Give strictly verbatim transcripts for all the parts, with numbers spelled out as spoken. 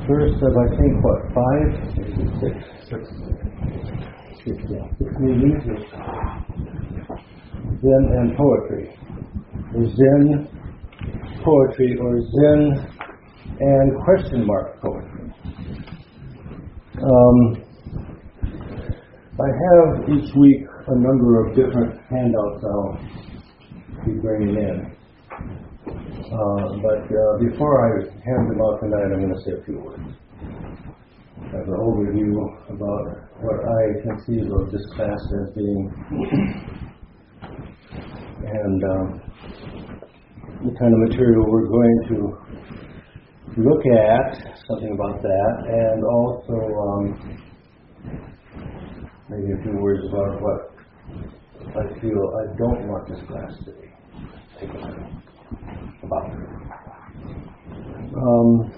first of, I think, what, five? Six? Six. Six, yeah. Six meetings of Zen and poetry. Or Zen poetry, or Zen and question mark poetry. Um, I have each week a number of different handouts I'll be bringing in. Uh, but uh, before I hand them out tonight, I'm going to say a few words. As an overview about what I conceive of this class as being, and um, the kind of material we're going to look at, something about that, and also um, maybe a few words about what I feel I don't want this class to be taken about. Um,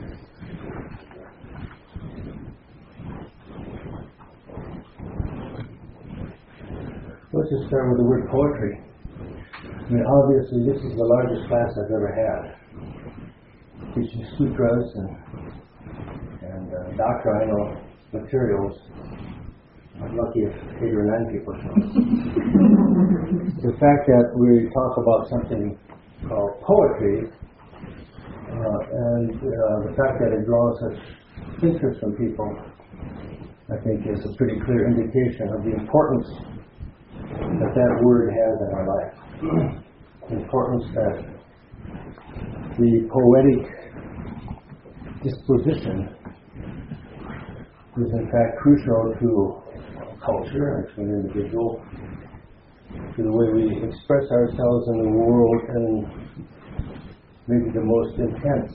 let's just start with the word poetry. I mean, obviously, this is the largest class I've ever had. Teaching sutras and, and uh, doctrinal materials. I'm lucky if eight or nine people show. The fact that we talk about something called poetry, uh, and uh, the fact that it draws such interest from people, I think is a pretty clear indication of the importance that that word has in our life. The importance that the poetic disposition is in fact crucial to culture and to an individual, to the way we express ourselves in the world in maybe the most intense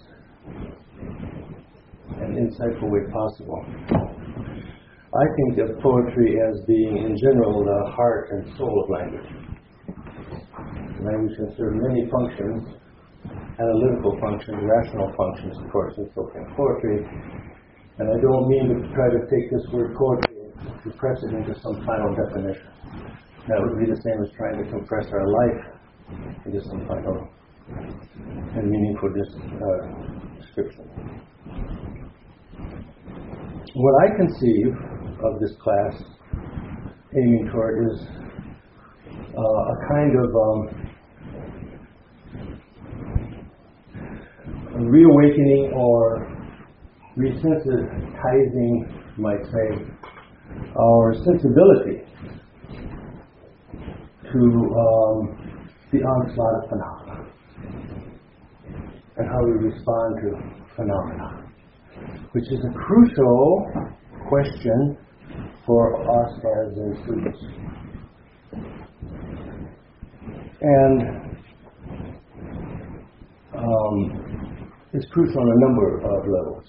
and insightful way possible. I think of poetry as being, in general, the heart and soul of language. Language can serve many functions, analytical functions, rational functions, of course, in so can poetry. And I don't mean to try to take this word poetry and compress it into some final definition. That would be the same as trying to compress our life into some final and meaningful uh, description. What I conceive of this class aiming toward is uh, a kind of um, reawakening or resensitizing, you might say, our sensibility to um, the onslaught of phenomena and how we respond to phenomena, which is a crucial question for us as Zen students. And um, it's crucial on a number of levels.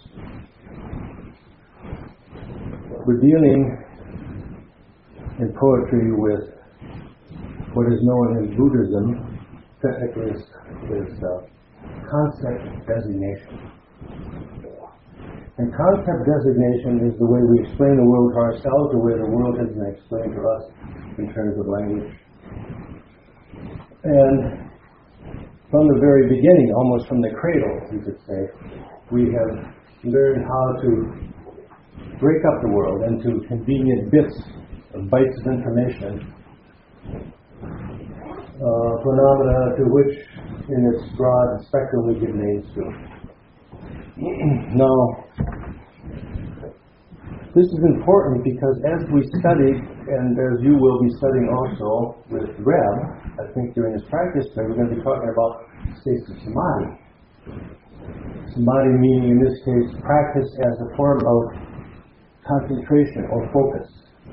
We're dealing in poetry with what is known in Buddhism, technically is, is uh, concept designation. And concept designation is the way we explain the world to ourselves, the way the world has been explained to us in terms of language. And from the very beginning, almost from the cradle, you could say, we have learned how to break up the world into convenient bits, bites of information, uh, phenomena to which, in its broad spectrum, we give names to. Now, this is important because as we study, and as you will be studying also with Reb, I think during this practice today, we're going to be talking about states of samadhi. Samadhi meaning, in this case, practice as a form of concentration or focus,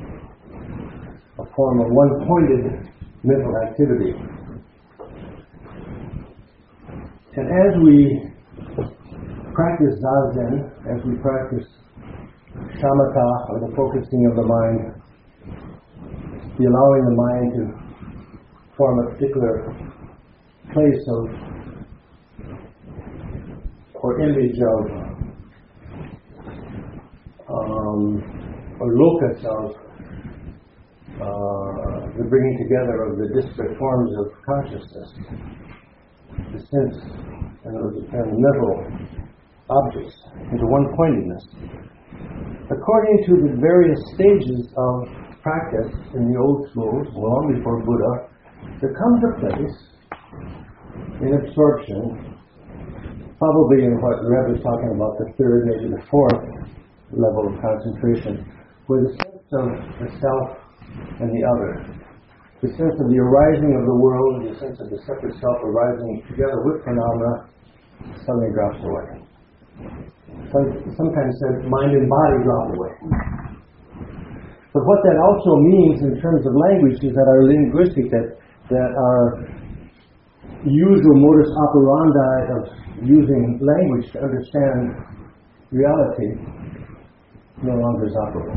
a form of one-pointed mental activity. And as we practice Zazen, as we practice shamatha, or the focusing of the mind, the allowing the mind to form a particular place of or image of um, or locus of uh, the bringing together of the disparate forms of consciousness, the sense and the mental objects, into one-pointedness. According to the various stages of practice in the old schools, long before Buddha, there comes a place in absorption, probably in what Rebbe is talking about, the third, maybe the fourth level of concentration, where the sense of the self and the other, the sense of the arising of the world, the sense of the separate self arising together with phenomena, suddenly drops away. Sometimes said, mind and body drop away. But what that also means in terms of language is that our linguistic, that, that our usual modus operandi of using language to understand reality no longer is operable.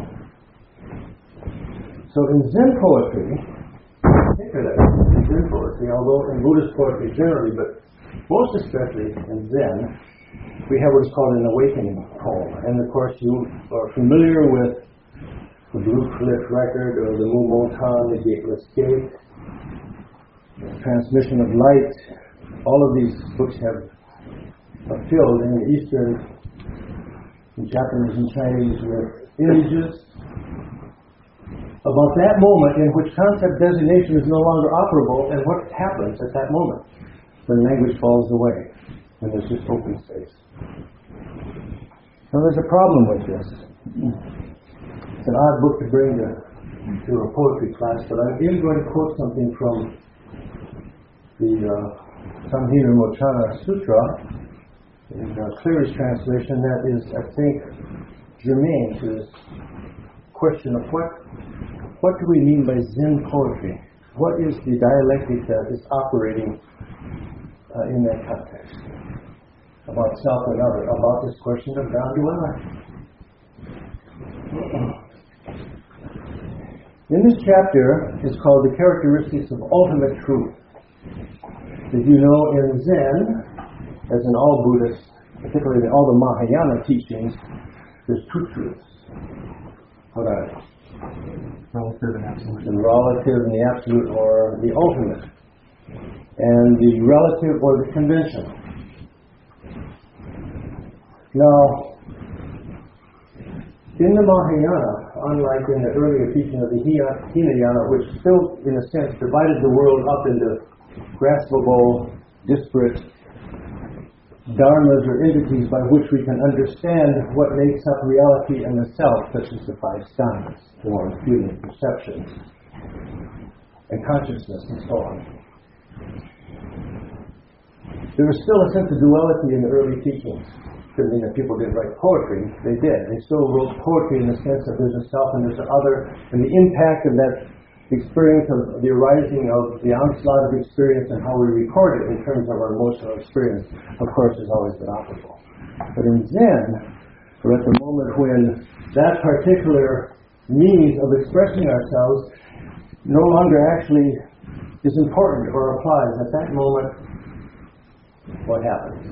So in Zen poetry, particularly in Zen poetry, although in Buddhist poetry generally, but most especially in Zen, we have what is called an awakening poem. And of course you are familiar with the Blue Cliff Record or the Mu Montan, the Gateless Gate, the Transmission of Light. All of these books have are filled in the Eastern, in Japanese and Chinese, with images about that moment in which concept designation is no longer operable and what happens at that moment when language falls away, when there's just open space. So there's a problem with this. It's an odd book to bring to, to a poetry class, but I'm even going to quote something from the uh, Samhita Mochana Sutra, in uh, Cleary's translation, that is, I think, germane to this question of what what do we mean by Zen poetry? What is the dialectic that is operating uh, in that context? About self and other, about this question of non-duality. In this chapter is called The Characteristics of Ultimate Truth. As you know, in Zen, as in all Buddhists, particularly in all the Mahayana teachings, there's two truths. What are they? Relative and absolute. The relative and the absolute, or the ultimate. And the relative or the conventional. Now, in the Mahayana, unlike in the earlier teaching of the Hinayana, which still, in a sense, divided the world up into graspable, disparate dharmas or entities by which we can understand what makes up reality and the self, such as the five skandhas, form, feeling, perception, and consciousness, and so on. There was still a sense of duality in the early teachings. Doesn't mean that people didn't write poetry. They did. They still wrote poetry in the sense that there's a self and there's an other, and the impact of that experience of the arising of the onslaught of experience and how we record it in terms of our emotional experience, of course, has always been operable. But in Zen, we're at the moment when that particular means of expressing ourselves no longer actually is important or applies. At that moment, what happens?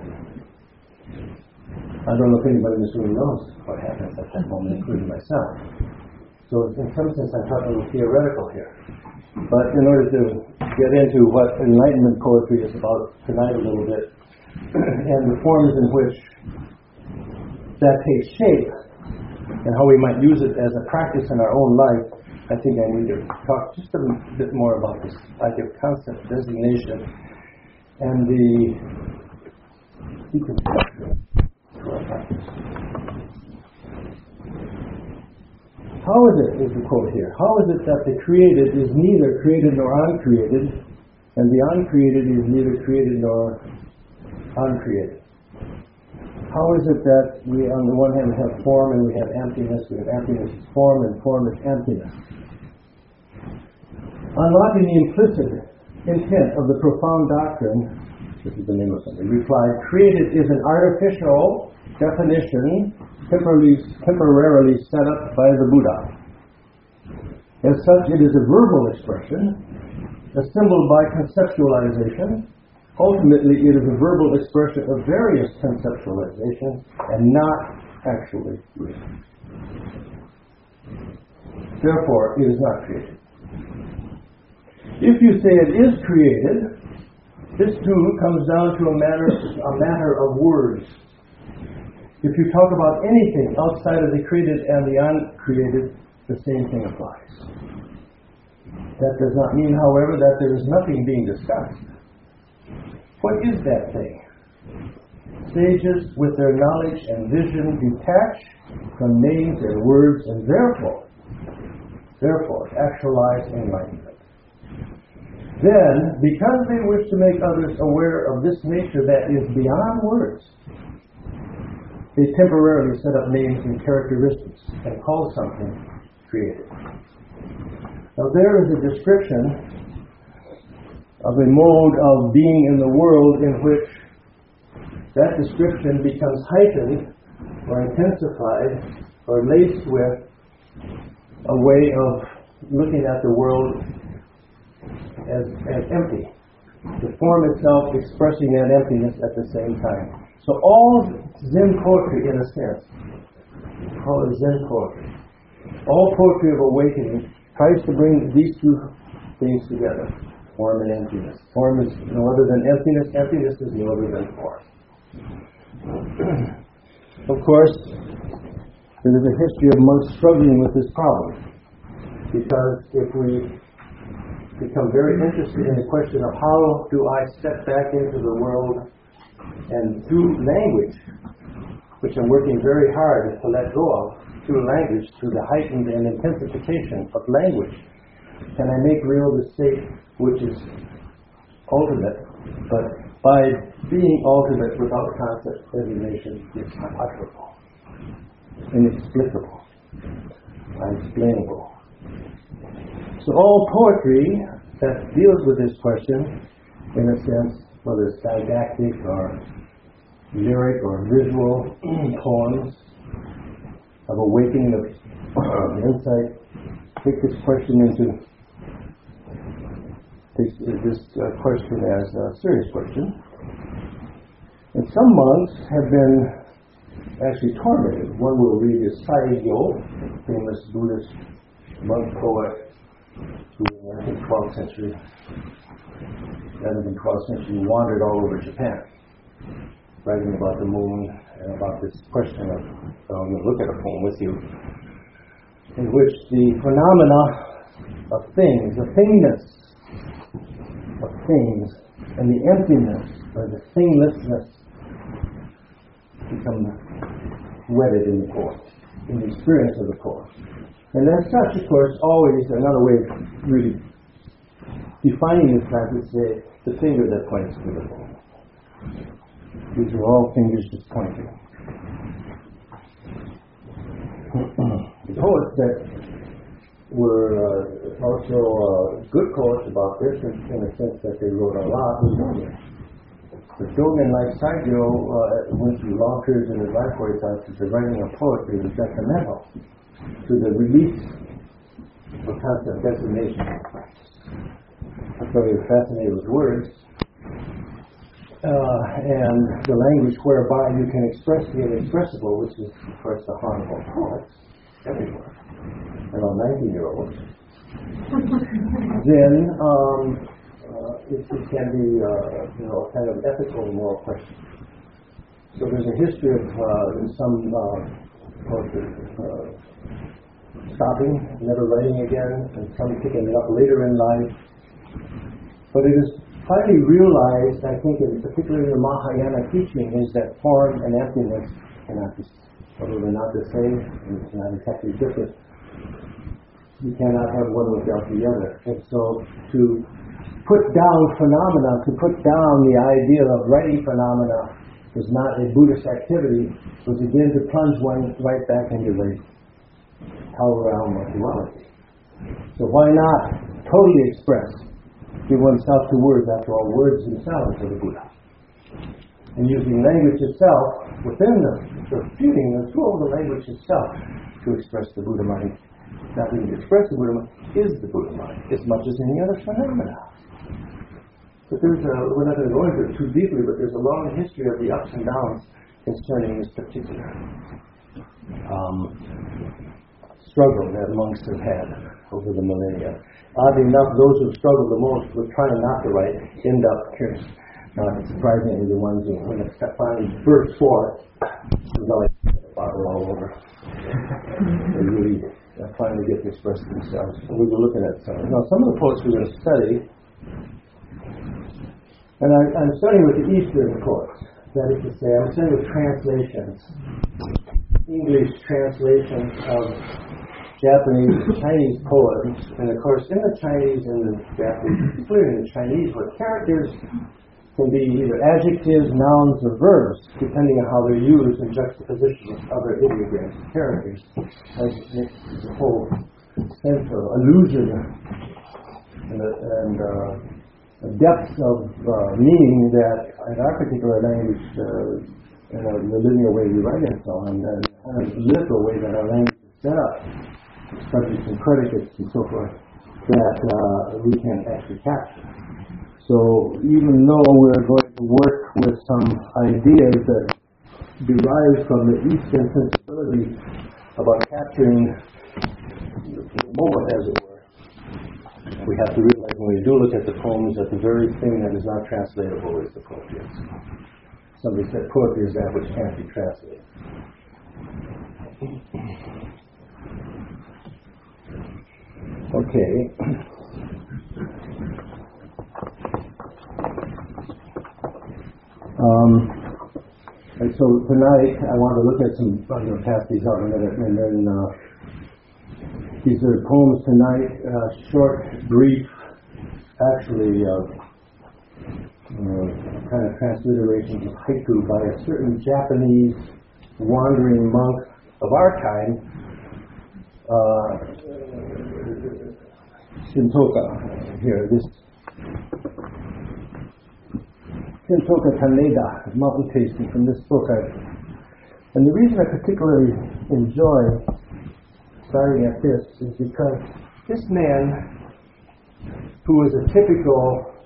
I don't know if anybody in this room knows what happens at that moment, including myself. So in some sense, I'm talking a little theoretical here. But in order to get into what Enlightenment poetry is about tonight a little bit, and the forms in which that takes shape, and how we might use it as a practice in our own life, I think I need to talk just a bit more about this idea of concept designation and the deconstruction to our practice. How is it, is the quote here, how is it that the created is neither created nor uncreated, and the uncreated is neither created nor uncreated? How is it that we, on the one hand, have form and we have emptiness, we have emptiness is form and form is emptiness? Unlocking the implicit intent of the profound doctrine, this is the name of something, replied, created is an artificial definition temporarily, temporarily set up by the Buddha. As such, it is a verbal expression, assembled by conceptualization. Ultimately, it is a verbal expression of various conceptualizations and not actually real. Therefore, it is not created. If you say it is created, this too comes down to a matter, a matter of words. If you talk about anything outside of the created and the uncreated, the same thing applies. That does not mean, however, that there is nothing being discussed. What is that thing? Sages, with their knowledge and vision, detach from names and words, and therefore, therefore, actualize enlightenment. Then, because they wish to make others aware of this nature that is beyond words, they temporarily set up names and characteristics and call something created. Now, there is a description of a mode of being in the world in which that description becomes heightened or intensified or laced with a way of looking at the world as, as empty. The form itself expressing that emptiness at the same time. So all Zen poetry, in a sense, call it Zen poetry. All poetry of awakening tries to bring these two things together, form and emptiness. Form is no other than emptiness, emptiness is no other than form. Of course, there is a history of monks struggling with this problem, because if we become very interested in the question of how do I step back into the world and through language, which I'm working very hard to let go of, through language, through the heightened and intensification of language, can I make real the state which is ultimate, but by being ultimate without concept designation, it's unutterable, inexplicable, unexplainable. So all poetry that deals with this question, in a sense, whether it's didactic or lyric or visual poems of awakening of uh, insight, take this question into takes this uh, question as a serious question. And some monks have been actually tormented. One we'll read is Saigyo, famous Buddhist monk poet who in the twelfth century, eleventh and twelfth century, wandered all over Japan, writing about the moon and about this question of, so I'm going to look at a poem with you, in which the phenomena of things, the thingness of things, and the emptiness or the thinglessness become wedded in the poem, in the experience of the poem. And as such, of course, always another way of really defining this class is say the finger that points to the poem. These are all fingers just pointing. The poets that were uh, also uh, good poets about this, in, in the sense that they wrote a lot, was Dogen. But Dogen, like Saigyo, uh, went through long periods in his life where he thought that the writing of poetry was detrimental to the release of concept designation and practice. That's why he was fascinated with words. Uh, and the language whereby you can express the inexpressible, which is, of course, the haunt of poets everywhere, and all nineteen-year-olds. Then um, uh, it, it can be, uh, you know, a kind of ethical and moral question. So there's a history of uh, some uh, poetry uh, stopping, never writing again, and some picking it up later in life. But it is finally realized, I think, in particularly in the Mahayana teaching, is that form and emptiness cannot be, although they're not the same, and not exactly different, you cannot have one without the other. And so to put down phenomena, to put down the idea of writing phenomena was not a Buddhist activity, was again to plunge one right back into the hell realm of duality. So why not totally express, give oneself to words? After all, words themselves are the Buddha. And using language itself, within the, the feeling, the flow of the language itself, to express the Buddha mind. Not being to express the Buddha mind is the Buddha mind, as much as any other phenomena. But there's a, we're not going to go into it too deeply, but there's a long history of the ups and downs concerning this particular um, struggle that monks have had over the millennia. Oddly enough, those who struggle the most with trying not to write end up, not surprisingly, the ones who, when it finally bursts forth, It's not like a bottle all over. They really uh, finally get to express themselves. And we were looking at some. Now, some of the poets we're going to study, and I, I'm starting with the Eastern poets. That is to say, I'm starting with translations, English translations of Japanese and Chinese poems. And of course, in the Chinese and the Japanese, including in the Chinese, where characters can be either adjectives, nouns, or verbs, depending on how they're used in juxtaposition with other ideograms and characters. As makes the whole sense of allusion and, a, and uh, a depth of uh, meaning that in our particular language, uh, in a, the linear way we write and so on, and a literal way that our language is set up, subjects and predicates and so forth, that uh, we can actually capture. So even though we're going to work with some ideas that derive from the Eastern sensibility about capturing the moment, as it were, we have to realize when we do look at the poems that the very thing that is not translatable is the poetry. Somebody said poetry is that which can't be translated. Okay. Um, and so tonight I want to look at some, I'm going to pass these out in a minute, and then uh, these are poems tonight, uh, short, brief, actually uh, uh, kind of transliterations of haiku by a certain Japanese wandering monk of our time, uh, Shintoka, here, this Shintoka Kaneda, Mountain Tasting, from this book. I, and the reason I particularly enjoy starting at this is because this man, who is a typical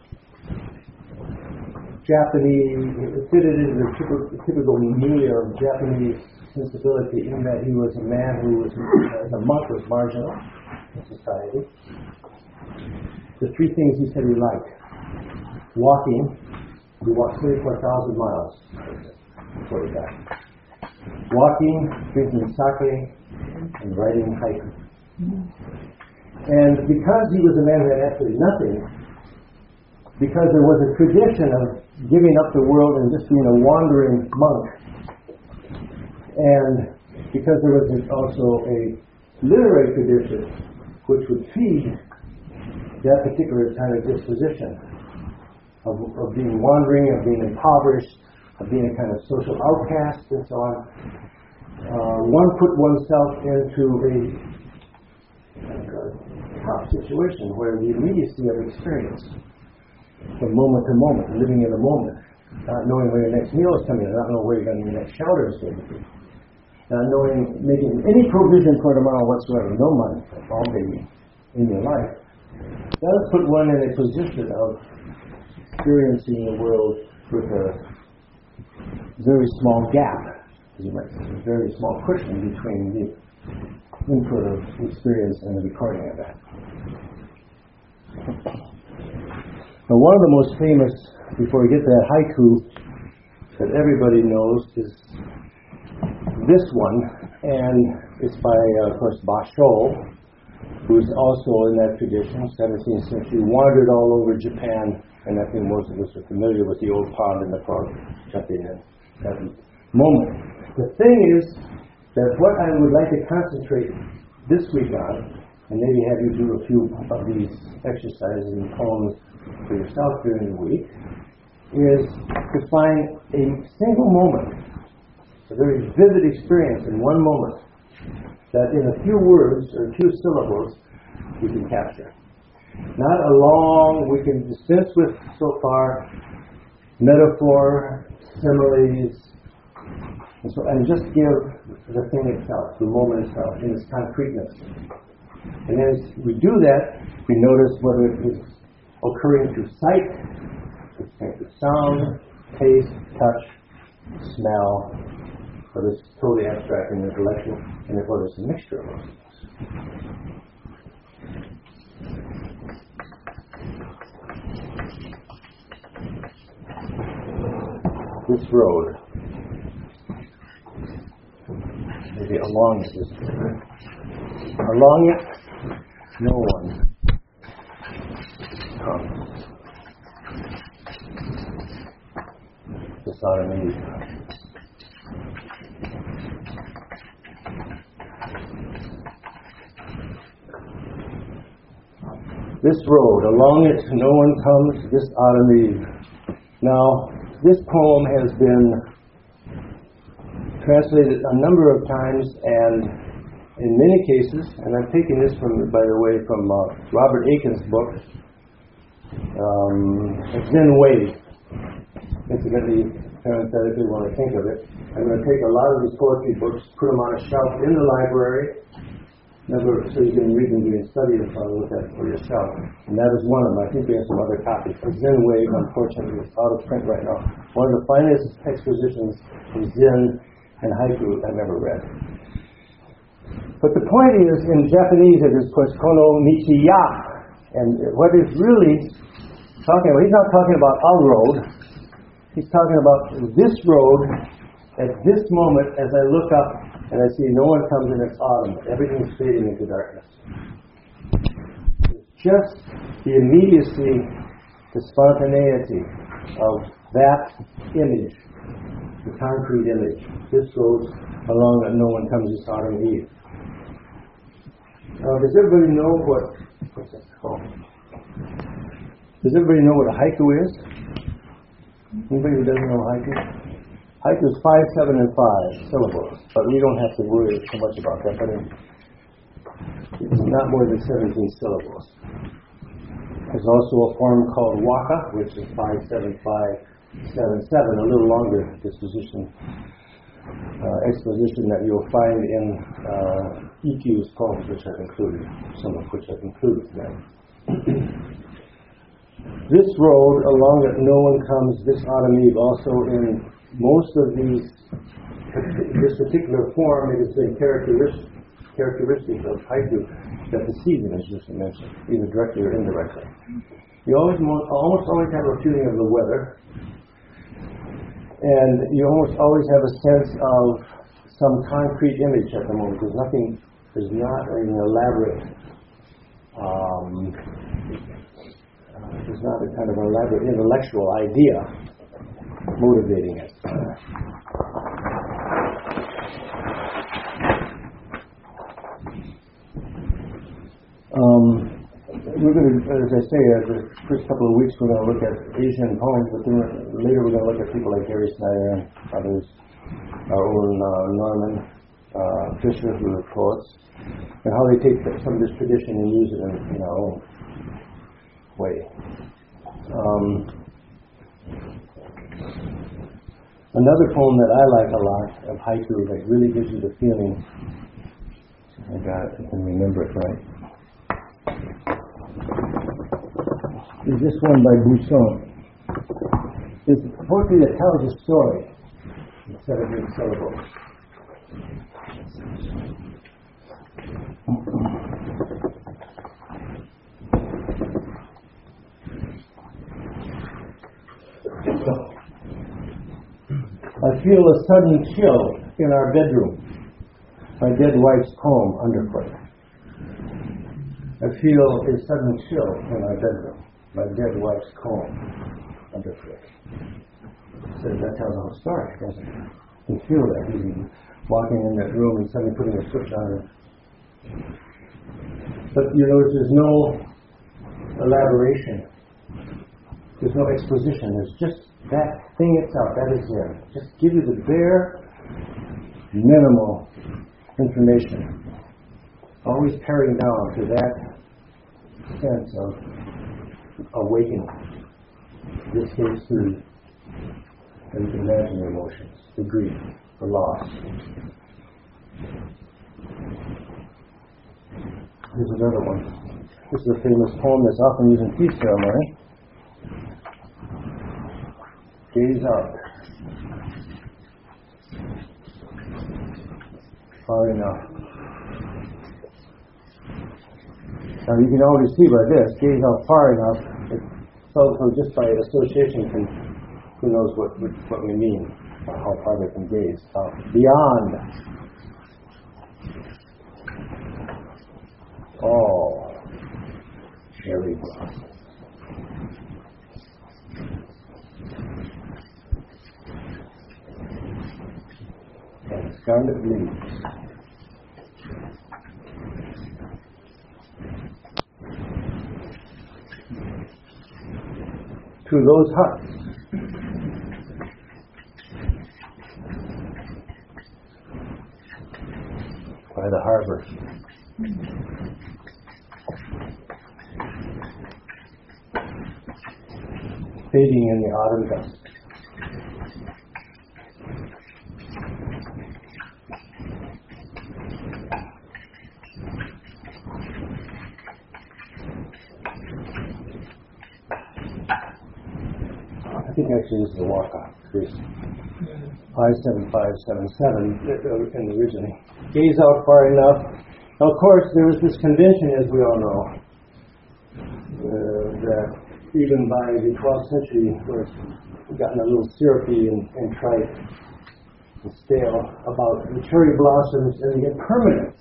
Japanese, fitted into the typical, typical milieu of Japanese sensibility, in that he was a man who was, as a monk, was marginal in society. The three things he said he liked: walking. We walked thirty-four thousand miles before we died. Walking, drinking sake, and writing haiku. And because he was a man who had absolutely nothing, because there was a tradition of giving up the world and just being a wandering monk, and because there was also a literary tradition which would feed that particular kind of disposition, Of, of being wandering, of being impoverished, of being a kind of social outcast, and so on. Uh, one put oneself into a, a tough situation where the immediacy of experience, from moment to moment, living in the moment, not knowing where your next meal is coming, not knowing where you're going to your next shelter is going to be, not knowing, making any provision for tomorrow whatsoever, no money, all day in your life, does put one in a position of experiencing the world with a very small gap, as you might say, a very small cushion between the input of experience and the recording of that. Now, one of the most famous, before we get to that haiku, that everybody knows is this one, and it's by, uh, of course, Basho, who's also in that tradition, seventeenth century, wandered all over Japan. And I think most of us are familiar with the old pond and the frog jumping in that moment. The thing is that what I would like to concentrate this week on, and maybe have you do a few of these exercises and poems for yourself during the week, is to find a single moment, a very vivid experience in one moment, that in a few words or a few syllables you can capture. Not a long, we can dispense with so far metaphor, similes, and, so, and just give the thing itself, the moment itself, in its concreteness. And as we do that, we notice whether it is occurring through sight, through sound, taste, touch, smell, whether it's totally abstract and intellectual, and whether it's a mixture of those things. This road maybe along it is better. Along it, no one comes. This Adam and Eve. This road, along it no one comes, this Adam and Eve. Now, this poem has been translated a number of times, and in many cases, and I'm taking this from, by the way, from uh, Robert Aiken's book, um, Zen Wave. Incidentally, parenthetically, when I think of it, I'm going to take a lot of these poetry books, put them on a shelf in the library, never, so you can read them during study and try to look at it for yourself. And that is one of them. I think we have some other copies. Zen Wave, unfortunately, is out of print right now. One of the finest expositions of Zen and haiku I've ever read. But the point is, in Japanese, it is Kono Michi-ya. And what is really talking about, he's not talking about a road. He's talking about this road at this moment as I look up and I see no one comes and it's autumn. Everything's fading into darkness. It's just the immediacy, the spontaneity of that image, the concrete image. This goes along that no one comes this autumn Eve. Now, does everybody know what, what's that called? Does everybody know what a haiku is? Anybody who doesn't know haiku? Haiku is five, seven, and five syllables, but we don't have to worry so much about that. But it's not more than seventeen syllables. There's also a form called waka, which is five, seven, five, seven, seven, a little longer disposition, uh, exposition that you'll find in uh, E Q's poems, which I've included, some of which I've included today. This road along that no one comes this autumn eve, also in most of these, this particular form, it has been characteristic, characteristic of haiku that the season is just mentioned, either directly or indirectly. You always, almost always have a feeling of the weather, and you almost always have a sense of some concrete image at the moment. There's nothing, there's not an elaborate, um, there's not a kind of elaborate intellectual idea motivating it. Um, we're going to, as I say, uh, the first couple of weeks we're going to look at Asian poems, but then later we're going to look at people like Gary Snyder and others, our own uh, Norman uh, Fisher, who are poets, and how they take some of this tradition and use it in, in our own way. Um, Another poem that I like a lot of haiku that really gives you the feeling, I got it, I can remember it right, is this one by Buisson. It's poetry that tells a story instead of being syllables. I feel a sudden chill in our bedroom. My dead wife's poem underfoot. I feel a sudden chill in our bedroom. My dead wife's poem underfoot. So that tells a whole story, doesn't it? You feel that. He's walking in that room and suddenly putting a switch on it. But you notice there's no elaboration. There's no exposition. There's just that thing itself, that is there. Just give you the bare, minimal information. Always paring down to that sense of awakening. In this case, through the imaginary emotions, the grief, the loss. Here's another one. This is a famous poem that's often used in peace ceremony. Gaze up far enough. Now you can already see by this, gaze out far enough. It, so, so just by association, can, who knows what, what what we mean, how far they can gaze. Uh, beyond all cherry blossoms. And scarlet leaves. To those huts. By the harbor. Fading in the autumn dust. I think actually this is a walk-off. There's five seven five seven seven in the original. Gaze out far enough. Now, of course, there was this convention, as we all know, uh, that even by the twelfth century was gotten a little syrupy and, and trite and stale about the cherry blossoms and the impermanence.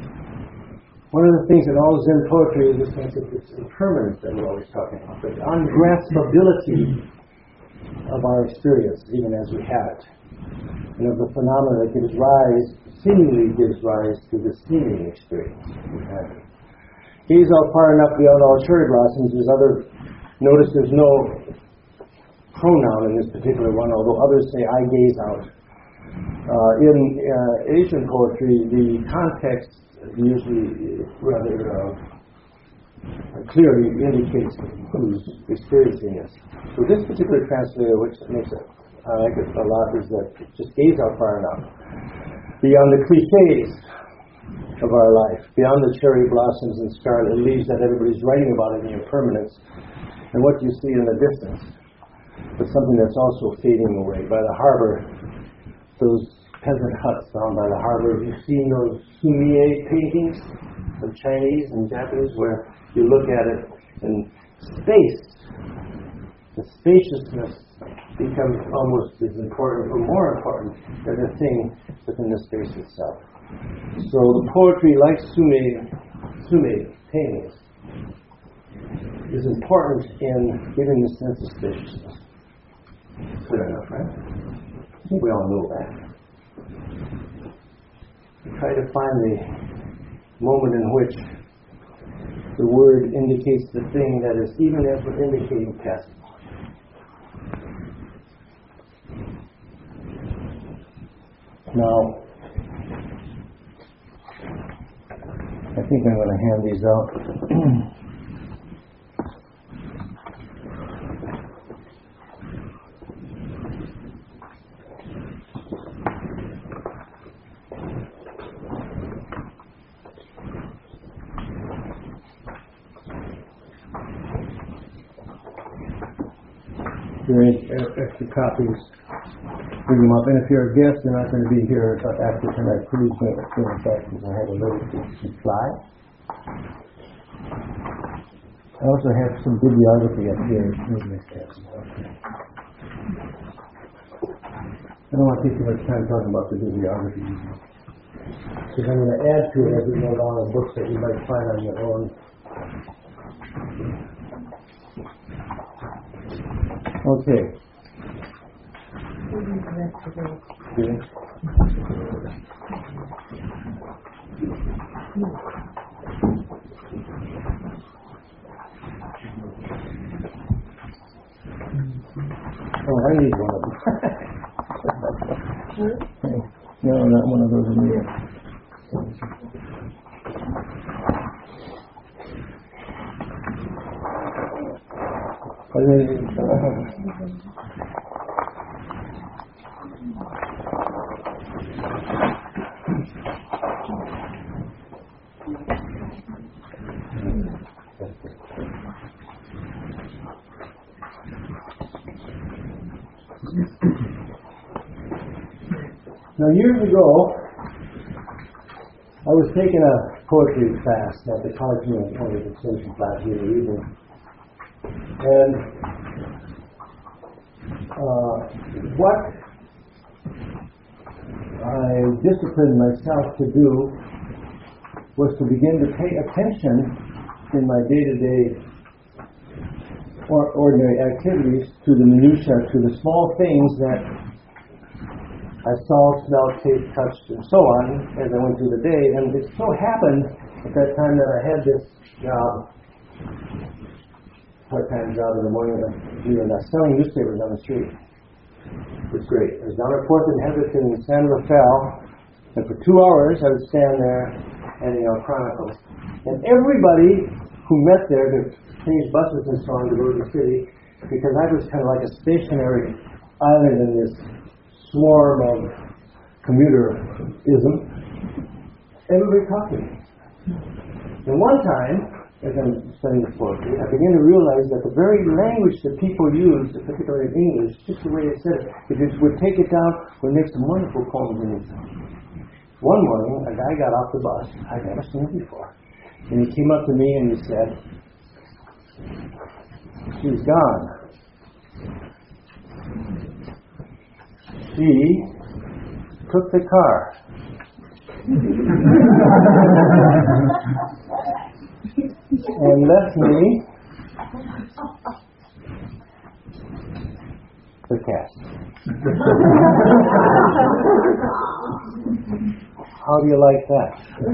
One of the things in all Zen poetry is this concept of impermanence that we're always talking about, the ungraspability of our experience, even as we have it, and of the phenomena that gives rise, seemingly gives rise to the seeming experience we have. Gaze out far enough beyond all cherry blossoms. There's other. Notice there's no pronoun in this particular one, although others say I gaze out. Uh, in uh, Asian poetry, the context usually rather uh, clearly indicates who's experiencing this. So this particular translator, which makes it, I like it a lot, is that just gaze out far enough beyond the cliches of our life, beyond the cherry blossoms and scarlet leaves that everybody's writing about in the impermanence, and what you see in the distance, but something that's also fading away. By the harbor, those peasant huts down by the harbor, you've seen those sumie paintings of Chinese and Japanese where you look at it and space, the spaciousness becomes almost as important or more important than the thing within the space itself. So the poetry, like sumie, sumie paintings, is important in giving the sense of spaciousness. Clear enough, right? I think we all know that. We try to find the moment in which the word indicates the thing that is, even as we're indicating passage. Now, I think I'm going to hand these out. If there are any extra copies, bring them up. And if you're a guest, you're not going to be here after tonight, please bring it back because I have a little to fly. I also have some bibliography up here. I don't want to take too much time talking about the bibliography because I'm going to add to it as we go along the books that you might find on your own. Okay. Good. Oh, I need one of them. No, not one of those in here. Now, years ago, I was taking a poetry class at the College of Poetry Extension class here in evening. And uh, what I disciplined myself to do was to begin to pay attention in my day-to-day or ordinary activities to the minutiae, to the small things that I saw, smelled, tasted, touched, and so on as I went through the day. And it so happened at that time that I had this job, part-time job in the morning, doing that, selling newspapers on the street. It was great. I was down at fourth and Heatherton in San Rafael, and for two hours I would stand there handing out Chronicles. And everybody who met there to change buses and so on to go to the city, because I was kind of like a stationary island in this swarm of commuterism, everybody talked to me. And one time, as I'm studying this poetry, I began to realize that the very language that people use, particularly in English, just the way it said it, if it would take it down, would make some wonderful poems in it. One morning, a guy got off the bus. I'd never seen him before. And he came up to me and he said, "She's gone. She took the car." And left me the cat. How do you like that?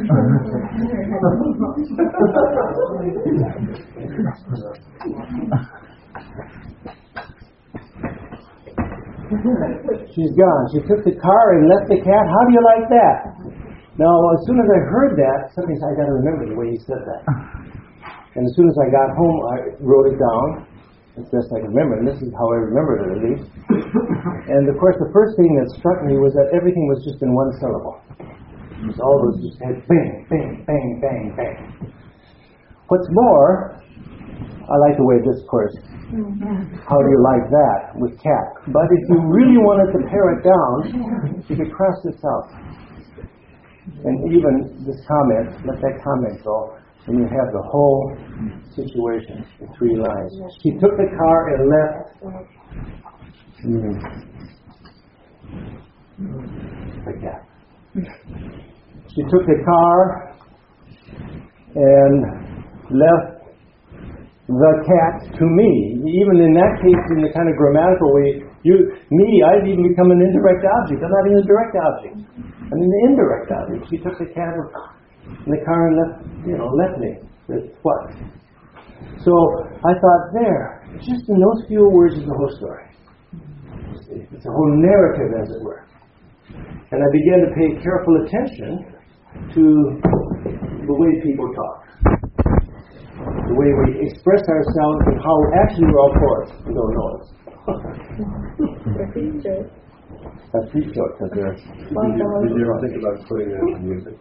She's gone. She took the car and left the cat. How do you like that? Now, as soon as I heard that, something I got to remember the way he said that. And as soon as I got home, I wrote it down as best I can remember. And this is how I remembered it, at least. And of course, the first thing that struck me was that everything was just in one syllable. It was all those just had bang, bang, bang, bang, bang. What's more, I like the way this course. How do you like that with cat? But if you really wanted to pare it down, you could cross this out. And even this comment, let that comment go, and you have the whole situation in three lines. She took the car and left. Mm. Like that. She took the car and left the cat to me. Even in that case, in the kind of grammatical way, you, me, I've even become an indirect object. I'm not even a direct object. I'm an indirect object. She took the cat in the car and left, you know, left me with what? So I thought, there, just in those few words is the whole story. It's a whole narrative, as it were. And I began to pay careful attention to the way people talk, the way we express ourselves, and how actually we're all poets. We don't know it. That's pretty short, because they're... Did you ever think about putting it in music?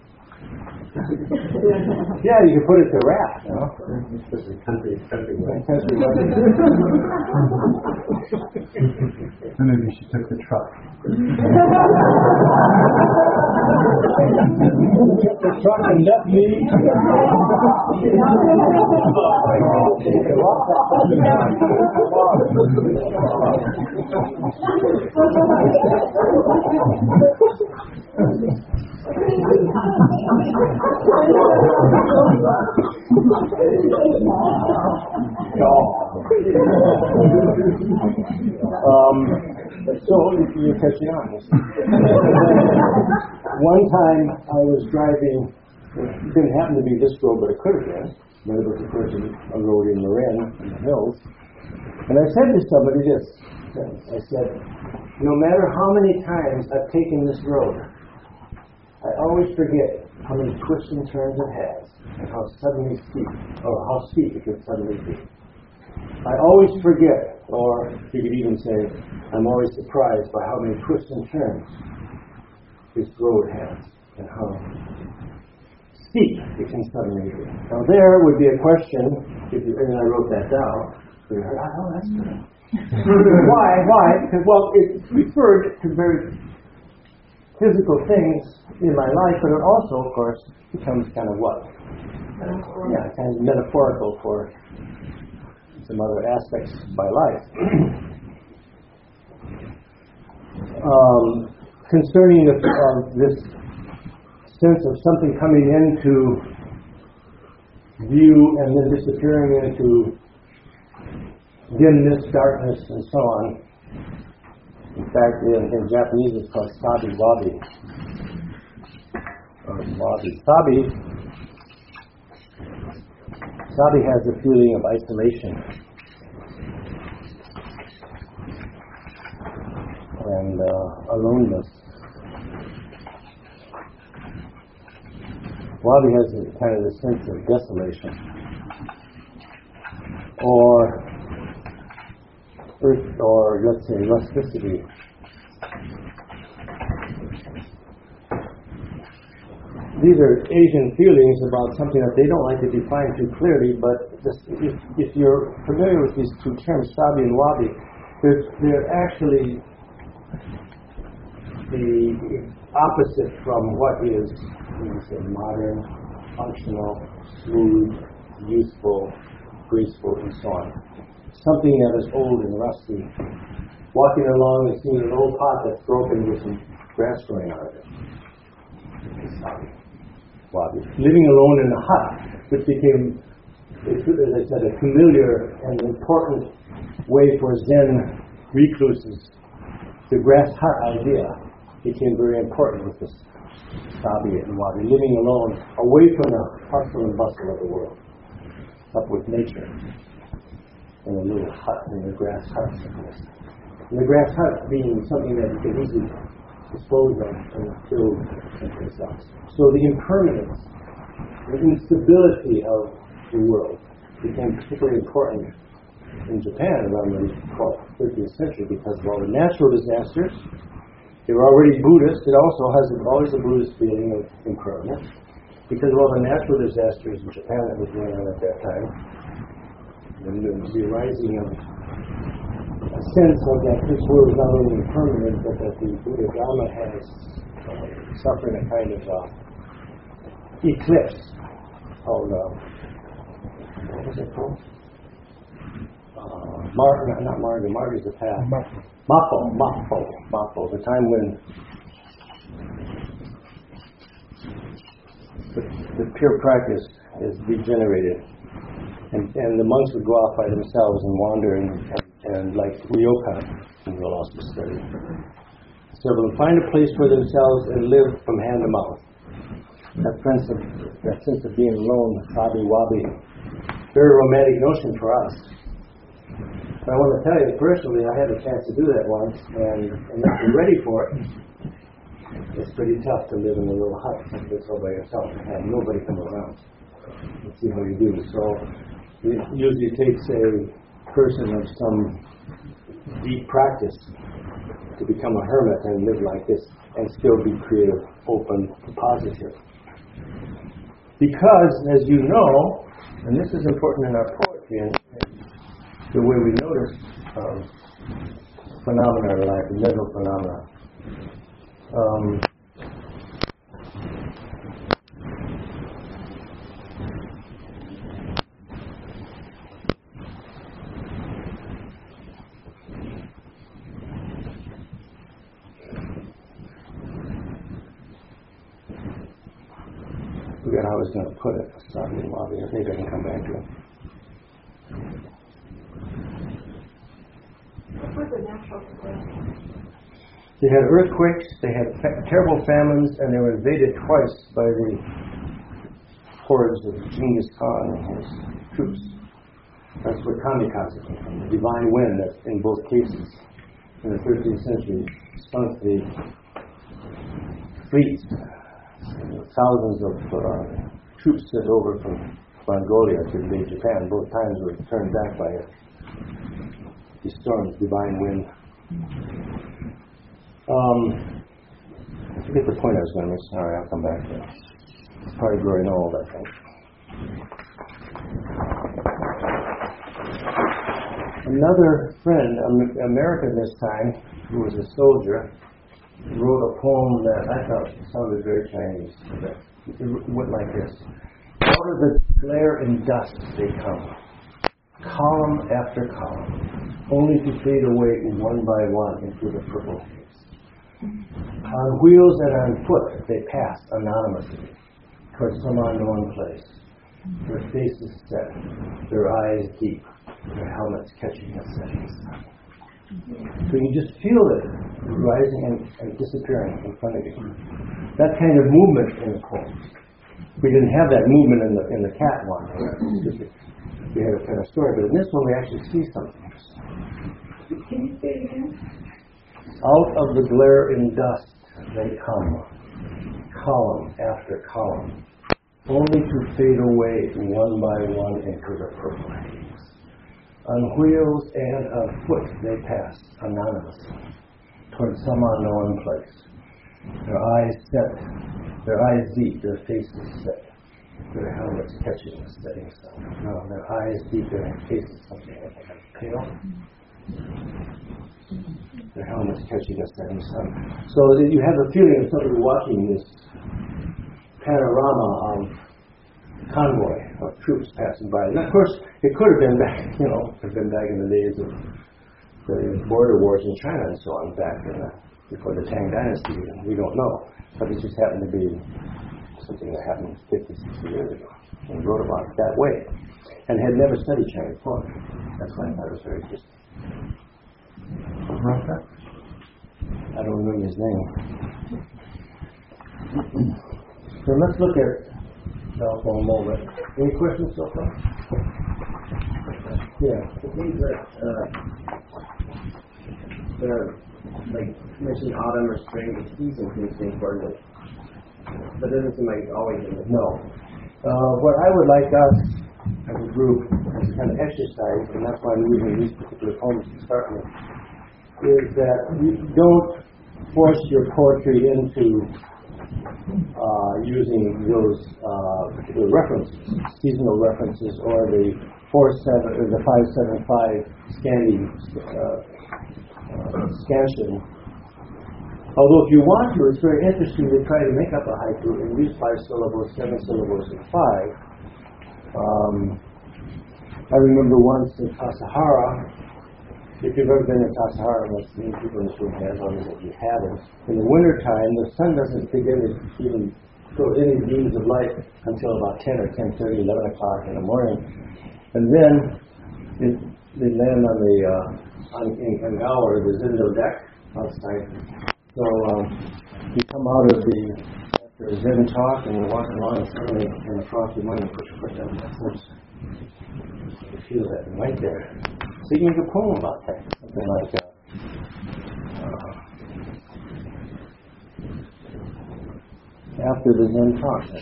Yeah, you can put it to rap, you know. Especially country, country way. Country way. And maybe she took the truck. Took the truck and left me. um, so you're catching on. One time I was driving, it didn't happen to be this road, but it could have been. But it was, of course, a road in Marin, in the hills. And I said to somebody this. I said, no matter how many times I've taken this road, I always forget how many twists and turns it has, and how suddenly steep, or how steep it can suddenly be. I always forget, or you could even say, I'm always surprised by how many twists and turns this road has, and how steep it can suddenly be. Now there would be a question, if you, and I wrote that down, so you heard, oh, that's good. Why? Why? Because, well, it referred to very physical things in my life, but it also, of course, becomes kind of what? Yeah, kind of metaphorical for some other aspects of my life. um, concerning the, uh, this sense of something coming into view and then disappearing into dimness, darkness, and so on. In fact, in, in Japanese it's called sabi wabi. Or wabi. Sabi, sabi has a feeling of isolation and uh, aloneness. Wabi has a kind of a sense of desolation, or earth, or let's say rusticity. These are Asian feelings about something that they don't like to define too clearly, but this, if, if you're familiar with these two terms, sabi and wabi, they're, they're actually the opposite from what is, you say, modern, functional, smooth, useful, graceful, and so on. Something that is old and rusty. Walking along and seeing an old pot that's broken with some grass growing out of it. Wabi. Living alone in a hut, which became, as I said, a familiar and important way for Zen recluses. The grass hut idea became very important with this sabi and wabi. Living alone, away from the hustle and bustle of the world, up with nature, in a little hut, in the grass hut. And the grass hut being something that you can easily dispose of and build someplace else. So the impermanence, the instability of the world became particularly important in Japan around the thirteenth century because of all the natural disasters. They were already Buddhist. It also has always a Buddhist feeling of impermanence because of all the natural disasters in Japan that was going on at that time. And there was the rising of a sense of that this world is not only impermanent, but that the Buddha Dharma has uh, suffered a kind of uh, eclipse called, uh, what was it called? Uh, Mar- not, not Marga, Marga's the path. Mappo, Mappo, Mappo, the time when the, the pure practice is degenerated. And, and the monks would go off by themselves and wander and, and, and like ryokan, and we'll also study. So they'll find a place for themselves and live from hand to mouth. That sense of, that sense of being alone, sabi wabi, very romantic notion for us. But I want to tell you, personally, I had a chance to do that once, and, and if you're ready for it, it's pretty tough to live in a little hut someplace all by yourself and have nobody come around and see how you do. So it usually takes a person of some deep practice to become a hermit and live like this and still be creative, open, positive. Because, as you know, and this is important in our poetry and the way we notice um, phenomena in life, mental phenomena. Um, I forgot how I was going to put it. Sabi and wabi. Maybe I can come back to it. They had earthquakes, they had fa- terrible famines, and they were invaded twice by the hordes of Genghis Khan and his troops. That's where kamikaze came from, the divine wind that in both cases in the thirteenth century sunk the fleets. Thousands of uh, troops sent over from Mongolia to invade Japan. Both times were turned back by it. The storms, divine wind. Um, I forget the point I was going to make. Sorry, I'll come back to it. It's probably growing old, I think. Another friend, American this time, who was a soldier, wrote a poem that I thought sounded very Chinese. It went like this. Out of the glare and dust they come, column after column, only to fade away one by one into the purple haze. On wheels and on foot they pass anonymously towards some unknown place. their faces set, their eyes deep, their helmets catching the setting sun. So you just feel it rising and, and disappearing in front of you. That kind of movement in the poem. We didn't have that movement in the in the cat one. We had a kind of story, but in this one we actually see something. Can you say it again? Out of the glare in dust they come, column after column, only to fade away one by one into the purple haze. On wheels and on foot they pass, anonymously, toward some unknown place. Their eyes set, their eyes deep, their faces set, their helmets catching the setting sun. No, their eyes deep, their faces something like that, pale. Their helmets catching the setting sun. So that you have the feeling of somebody watching this panorama of convoy of troops passing by. And of course, it could have been back, you know, could have been back in the days of the border wars in China and so on, back in the, before the Tang Dynasty. We don't know. But it just happened to be something that happened fifty, sixty years ago. And wrote about it that way. And had never studied Chinese poetry. That's why I thought it was very interesting. Who wrote that? I don't remember his name. So let's look at Dao for a moment. Any questions so far? Yeah. It seems that uh, the like mentioned autumn or spring, the season seems to be important, but it doesn't seem like it's always in the No. Uh, what I would like us as a group, as a kind of exercise, and that's why I'm using these particular poems to start with, is that you don't force your poetry into uh, using those uh, particular references, seasonal references, or the four seven or the five seven five scanty uh, uh, scansion. Although if you want to, it's very interesting to try to make up a haiku and use five syllables, seven syllables, and five. Um, I remember once in Tassajara. If you've ever been in Tassajara, most many people in this room have, on that you haven't. In the wintertime, the sun doesn't begin to even throw any beams of light until about ten or ten thirty, eleven o'clock in the morning. And then it, they land on the uh, on in Angawa, the Zindo deck outside. So um, you come out of the after a Zen talk and you're walking along and suddenly in the frosty morning, push push down that first. You feel that right there. So you can make a poem about that, something like uh, uh, after the Zen talk.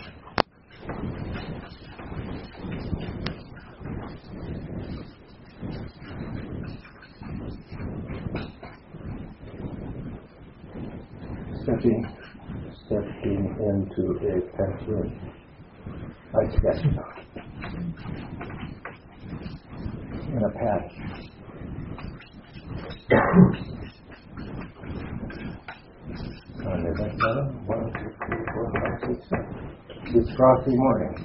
Stepping, stepping into a perfume. I sketched out in a patch. Under that letter, one, two, three, four, five, six, seven. This frosty morning.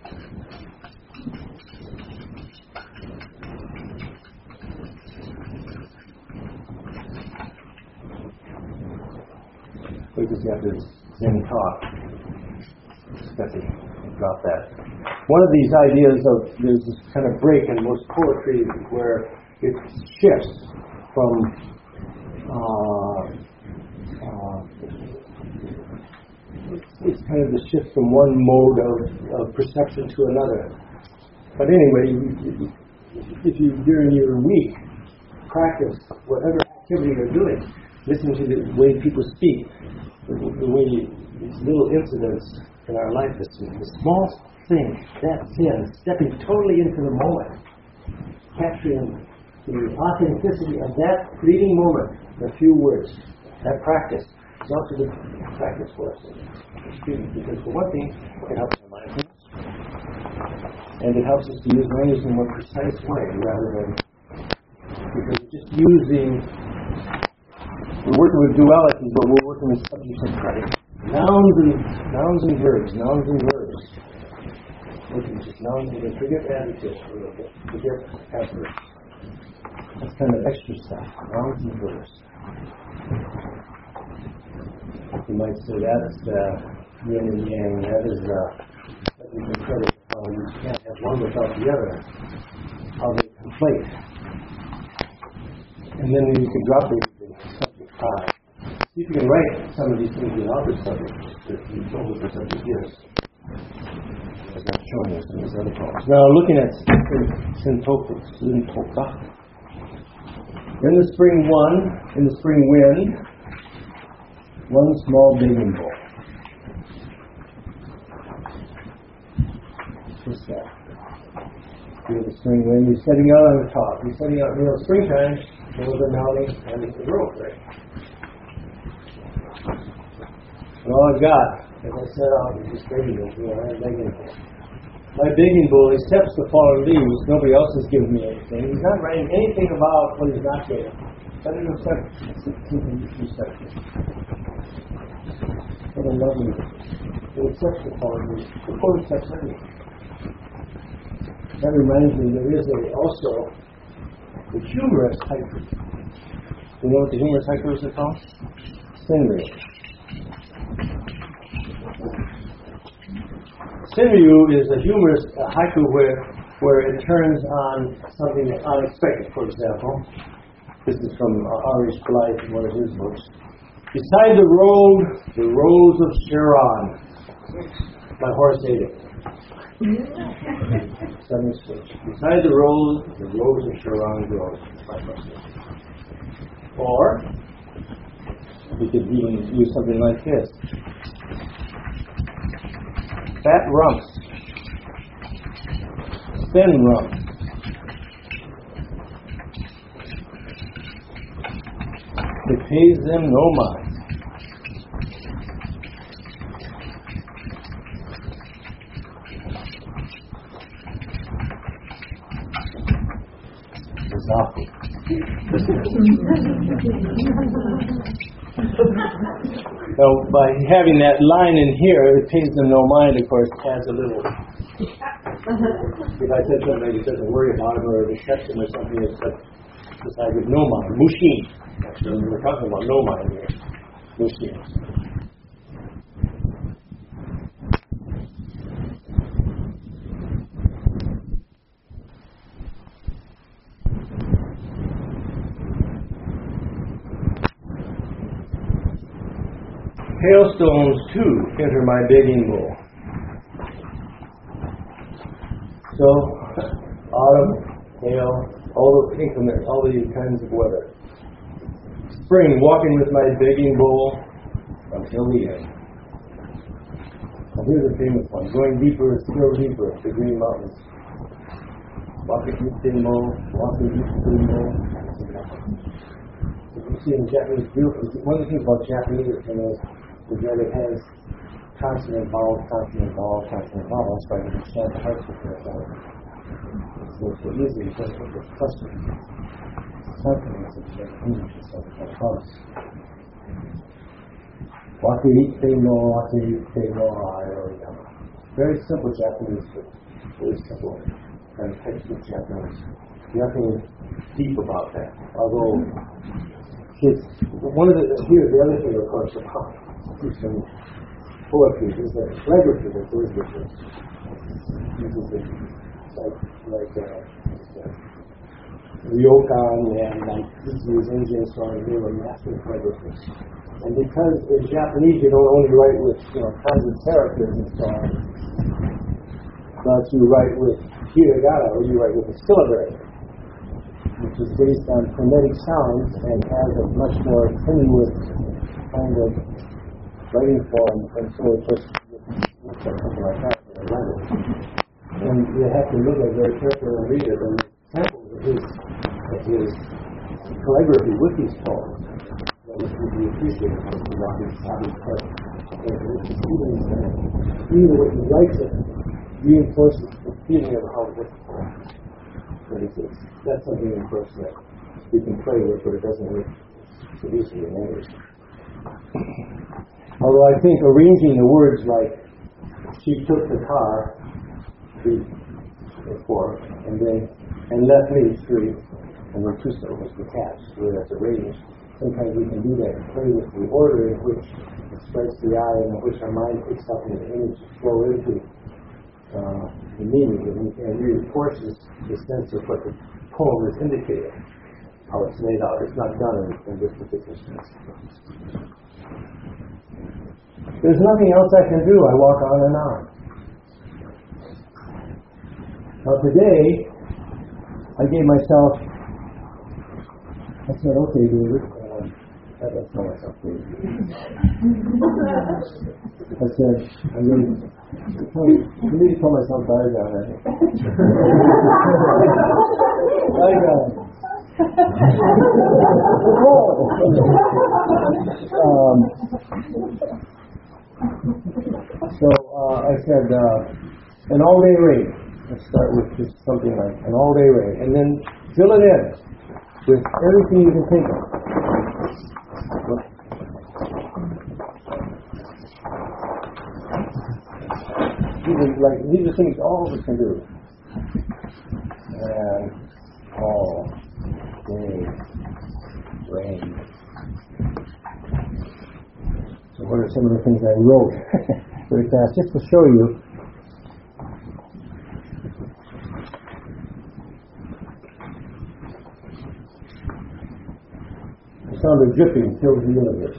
We just have this Zen talk. Stepping, drop that. One of these ideas of there's this kind of break in most poetry where it shifts from uh, uh, it's, it's kind of the shift from one mode of, of perception to another. But anyway, if you during your week practice whatever activity you're doing, listen to the way people speak, the, the way you, these little incidents in our life, the, the small thing, that sin, stepping totally into the moment, capturing the authenticity of that fleeting moment, the few words, that practice is also the practice for us. Because for one thing, it helps our mindfulness, and it helps us to use language in a more precise way rather than because just using. We're working with dualities, but we're working with subjects and predicates. Nouns and nouns and verbs, nouns and verbs. Working just nouns and verbs. Forget adjectives for a little bit. Forget adverbs. That's kind of extra stuff. Nouns and verbs. You might say that's uh, yin and yang. That is uh, that we can credit from how you can't have one without the other, how they conflate. And then you can drop the subject five. You can write some of these things without the subject, if you know what the subject is. As I've shown you in these other poems. Now, looking at Syntopa. In the spring one, in the spring wind, one small begging bowl. What's that? Feel the spring wind. You're setting out on the top. You're setting out, you know, springtime, hills are melting, and it's the road, right? And all I've got, as I set out, is this begging bowl. You know, I have begging bowl. My begging bowl accepts the fallen leaves. Nobody else has given me anything. He's not writing anything about what he's not getting. But it accepts something respected. What a lovely. It accepts the fallen leaves. The poet accepts everything. That reminds me, there is a, also the humorous haiku. You know what the humorous haikus are called? Senryu. Senryu is a humorous uh, haiku where where it turns on something unexpected. For example, this is from uh, Arish Blythe, one of his books. Beside the road, the rose of Sharon. My horse ate it. Seven switch. Beside the road, the rose of Sharon grows. My horse ate it. Or we could even use something like this. Fat rumps, thin rumps, it pays them no mind. Exactly. So by having that line in here, it pays them no mind, of course, adds a little. If I said something like it doesn't worry about him or accepts him or something, it's like, it's like with no mind. Mushin. Actually, we're talking about no mind here. Mushin. Hailstones, too, enter my begging bowl. So, autumn, hail, all the inclement, all these kinds of weather. Spring, walking with my begging bowl until the end. And here's a famous one. Going deeper, still deeper, the Green Mountains. Walking deep, thin bowl, walking deep, green bowl. You see in Japanese, beautiful. One of the things about Japanese is is that it has consonant, vowel, consonant, vowel, consonant, vowel. That's why you can chant the hearts with that vowel. So it's so easy because of the cluster. Consonants of the English is like a promise. Wakiite no, wakiite no, ayoyama. Very simple Japanese, but very simple kind of textbook Japanese. Nothing deep about that. Although, it's one of the, here, the other thing, of course, about some poetry is that calligraphy that goes with it. Uses it like, like, uh, uh, Ryokan and like Ichi's Indian song, they were master calligraphers. And because in Japanese you don't only write with, you know, kanji characters and so on, but you write with hiragana, or you write with a syllabary, which is based on phonetic sounds and has a much more tenuous kind of writing form, and so it just looks like something like that in a language. And you have to look at it very carefully and read it, and samples of his, of his calligraphy with these poems that would be appreciated from the Rocky Sabi part. Even the way he writes it reinforces the feeling of how difficult it is. That's something, of course, that we can play with, but it doesn't work so easily in English. Although I think arranging the words like she took the car, three or four, and then and left me three, and then two syllables detached, where that's arranged. Sometimes we can do that and play with the order in which it strikes the eye and in which our mind picks up and the image flow into. uh, the meaning, and, and reinforces the sense of what the poem is indicating, how it's laid out. It's not done in, in this particular sense. There's nothing else I can do. I walk on and on. Now today, I gave myself, I said, okay, David, uh, I don't tell myself, David. I said, I'm going to, I need to call myself Diagon, I think. Diagon. um, so uh, I said, uh, an all-day rate. Let's start with just something like an all-day rate, and then fill it in with everything you can think of. These are like these are things all of us can do. And all day rain. So what are some of the things I wrote very fast, just to show you? The sound of dripping fills the universe.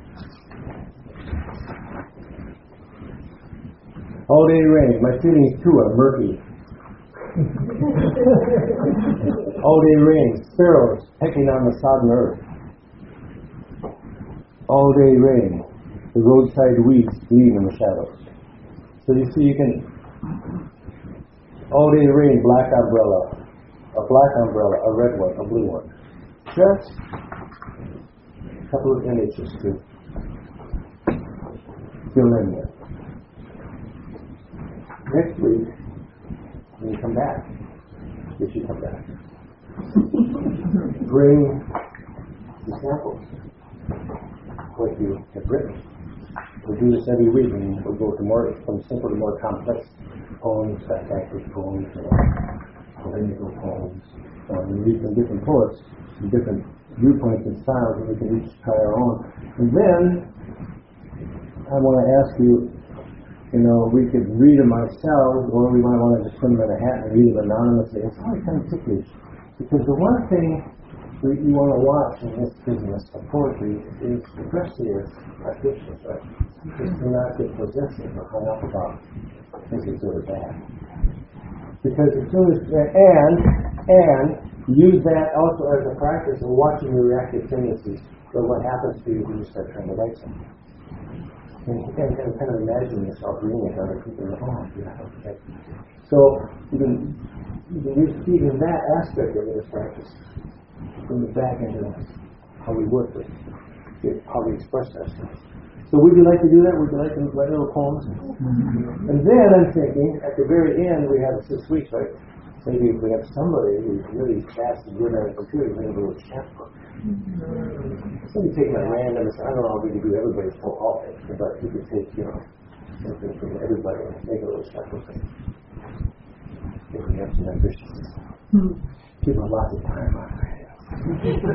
All day rain. My feelings too are murky. All day rain. Sparrows pecking on the sodden earth. All day rain. The roadside weeds gleam in the shadows. So you see, you can. All day rain. Black umbrella. A black umbrella. A red one. A blue one. Just a couple of images to fill in there. Next week, when you come back, if you come back, bring examples of what you have written. We'll do this every week, and we'll go to more, from simple to more complex poems, didactic poems, or polemical poems. Or we read from different poets, from different viewpoints and styles, and we can each try our own. And then, I want to ask you, you know, we could read them ourselves, or we might want to just put them in a hat and read them anonymously. It's always kind of ticklish. Because the one thing we, you want to watch in this business of poetry is, especially as artists, right? Is to not get possessive or hung up about things that are bad. Because as soon as, and, and use that also as a practice of watching your reactive tendencies. So what happens to you when you start trying to write something? And, and, and kind of imagine yourself reading it to other people at home. Yeah, okay. So you can, you can use even that aspect of it as practice. Bring it back into how we work with it, how we express ourselves. So would you like to do that? Would you like to write little poems? Mm-hmm. And then I'm thinking, at the very end, we have six weeks, right? Maybe if we have somebody who's really fast and good at a computer, we have a little chapbook. Mm-hmm. So you take my random, I don't know how we can do everybody's whole all things, but you could take, you know, something from everybody and make a little chapbook. If we have some ambitions. Mm-hmm. People have lots of time on it. You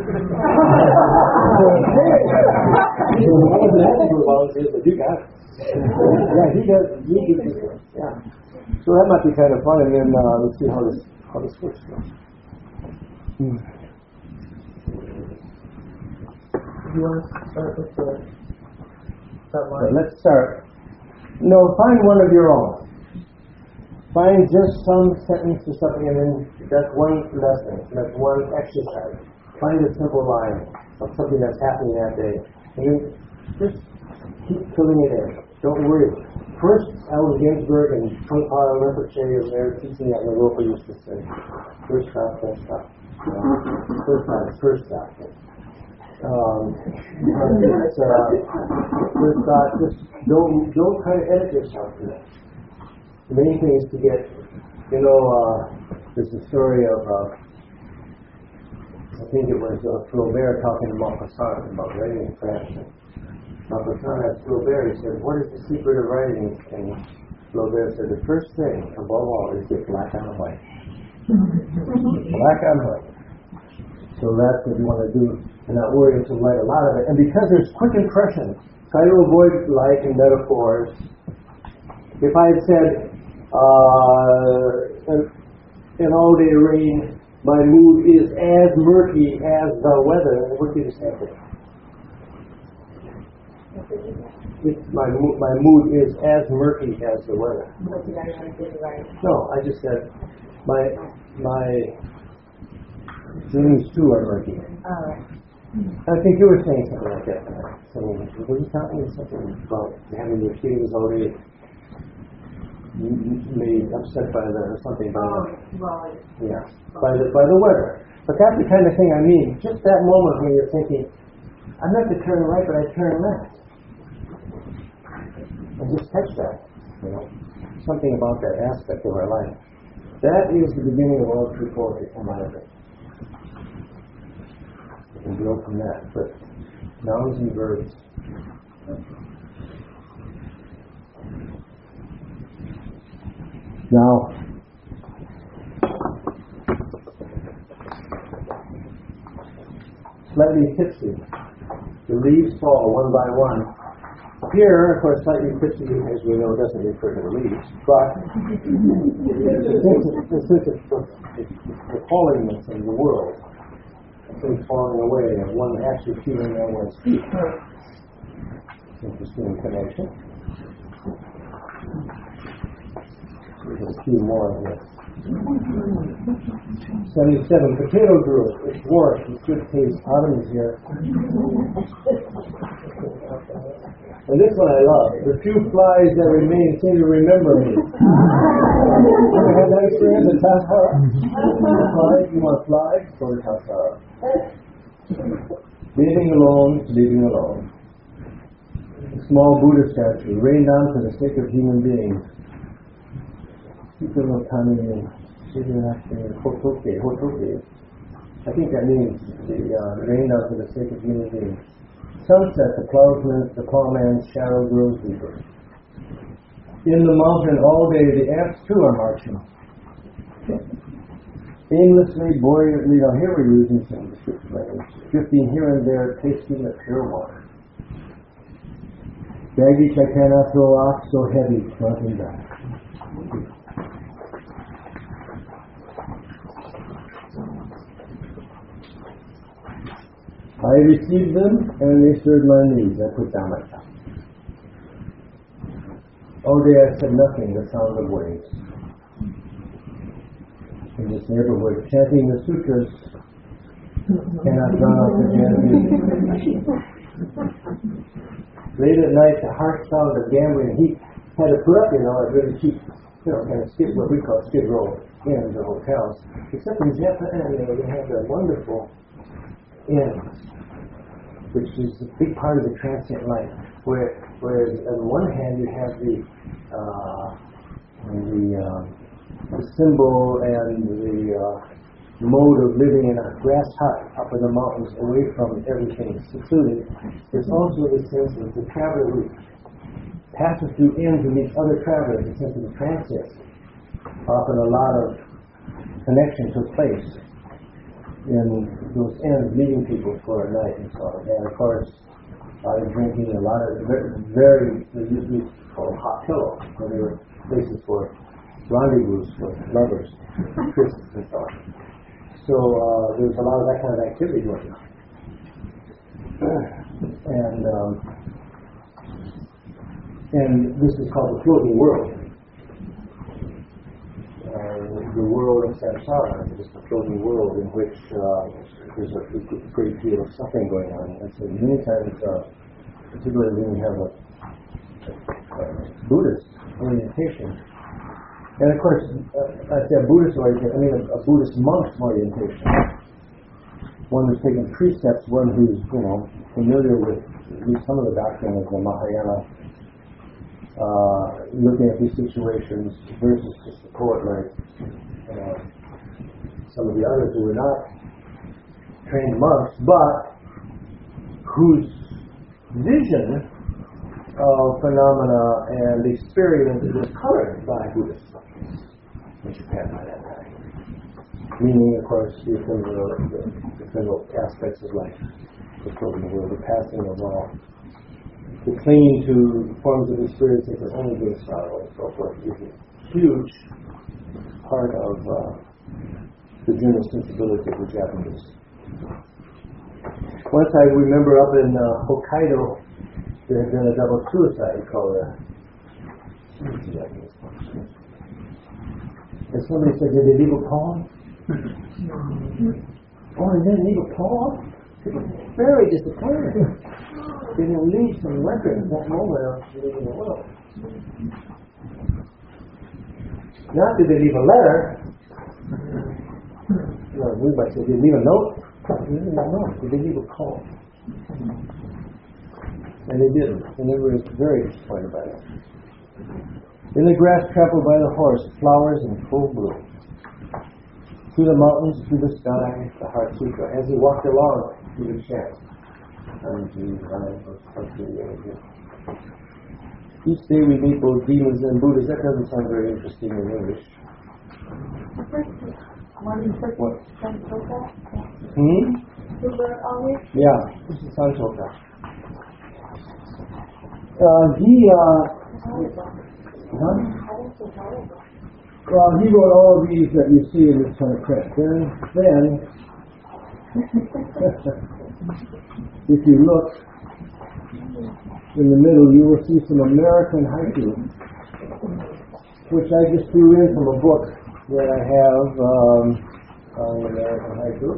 got it. Yeah, he does. You do this. Yeah. So that might be kind of fun, and then uh, let's see how this how this works. Hmm. You want to start with the that line? But let's start. No, find one of your own. Find just some sentence or something, and then that's one lesson. That's one exercise. Find a simple line of something that's happening that day, and then just keep filling it in. Don't worry. First, Allen Ginsberg and Trungpa Rinpoche are there teaching that Naropa used to say. First stop, first stop. You know, first stop, first stop. Um, it's, uh, first stop, just don't, don't try to edit yourself for that. The main thing is to get, you know, uh, there's a story of, uh, I think it was uh, Flaubert talking to Maupassant about writing in French. Maupassant asked Flaubert, he said, what is the secret of writing? And Flaubert said, the first thing, above all, is get black on white. Black on white. So that's what you want to do, and not worry to write a lot of it. And because there's quick impressions, try to avoid light and metaphors. If I had said, Uh, and, and all day rain, my mood is as murky as the weather. What did you say? It's my mo- my mood is as murky as the weather. What did I write? Did I write? No, I just said my my feelings too are murky. All right. I think you were saying something like that. So, were you talking something about having your feelings already made upset by the or something by Oh, the, well, yeah by the by the weather? But that's the kind of thing I mean. Just that moment when you're thinking, I meant to turn right, but I turned left. And just catch that, you know, something about that aspect of our life. That is the beginning of all true poetry, come out of it. You can grow from that, but nouns and verbs. Now, slightly tipsy. The leaves fall one by one. Here, of course, slightly tipsy, as we know, doesn't refer to the leaves, but since it's, since it's the, the fallenness of the world, things falling away, and one actually feeling on one's feet. Interesting connection. There's a few more of this. seventy-seven, potato gruel. It's warm, it's good taste. Autumn is here. And this one I love. The few flies that remain seem to remember me. Ever had that experience at Tassara? Flies? You want flies? Go to Tassara. Leaving alone, leaving alone. A small Buddha statue, rained down for the sake of human beings. People no Kami Hotoke, Hotoke. I think that means the uh, rained down for the sake of human beings. Sunset, the plowman's, the plowman's shadow grows deeper. In the mountain all day, the ants too are marching. Aimlessly, buoyantly, now here we're using some descriptive language, drifting here and there, tasting the pure water. Baggage I cannot throw off, so heavy, nothing back. I received them and they stirred my knees. I put down my cup. All day I said nothing, the sound of waves. In this neighborhood, chanting the sutras cannot drown out the jazz music. Late at night, the harsh sound of gambling heat had to put up, you know, a really cheap, you know, kind of skid, what we call skid row inns or hotels. Except in Japan, you know, they have a wonderful inns, which is a big part of the transient life. Where, whereas on one hand you have the uh, the, uh, the symbol and the uh, mode of living in a grass hut up in the mountains, away from everything, secluded. There's also the sense of the traveler who passes through inns and meets other travelers, the sense of the transient. Often a lot of connection took place in those inns, meeting people for a night and so on. And of course, a lot of drinking, a lot of very, very they used to be called hot pillows, where they were places for rendezvous for lovers, trysts and so on. So uh, there was a lot of that kind of activity going on. And um, and this is called the floating world. Uh, the world of samsara is just a floating world in which uh, there's a great deal of suffering going on. And so many times, uh, particularly when you have a, a Buddhist orientation, and of course, uh, I say a Buddhist orientation, I mean a, a Buddhist monk's orientation. One who's taking precepts, one who's, you know, familiar with at least some of the doctrine of the Mahayana, uh, looking at these situations versus just the poet like uh, some of the others who were not trained monks, but whose vision of phenomena and experience is colored by Buddhist in Japan by that time. Meaning, of course, the ephemeral, the ephemeral aspects of life, the floating world, the passing of all the clinging to forms of experience that can only bring sorrow and so forth is a huge part of uh, the general sensibility of the Japanese. Once I remember up in uh, Hokkaido, there had been a double suicide called a. And somebody said, did they leave a poem? Oh, they didn't leave a poem? Very disappointed. They didn't leave some record at that moment of leaving the world. Not did they leave a letter. No, we might say, did they leave a note? They didn't leave a note. Did they leave a poem? And they didn't. And they were very disappointed by that. In the grass trampled by the horse, flowers in full bloom. Through the mountains, through the sky, the Heart Sutra. As he walked along, he would chant. Each day we meet both demons and Buddhas. That doesn't sound very interesting in English. What? Hmm? Yeah, this is Santoka. Uh, he, uh, huh? Well, he wrote all of these that you see in this kind of print. Then, then if you look in the middle, you will see some American haiku, which I just threw in from a book that I have um, on American haiku,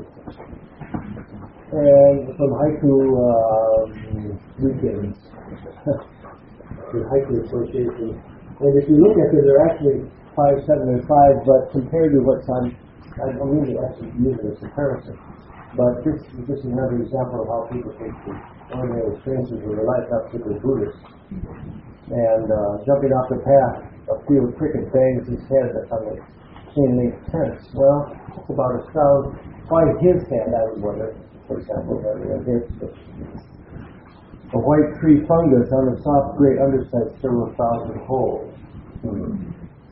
and some haiku um, weekends, the Haiku Association. And if you look at it, they're actually five, seven, and five, but compared to what's on, I don't mean to actually use it as a comparison, but this, this is another example of how people take the ordinary experiences of their life, not particularly Buddhists. And uh, jumping off the path, a field cricket bangs his head on the chain link fence. Well, that's about a sound. Why his head, I would wonder, for example, rather than his. A white tree fungus on the soft gray underside, several thousand holes. Hmm.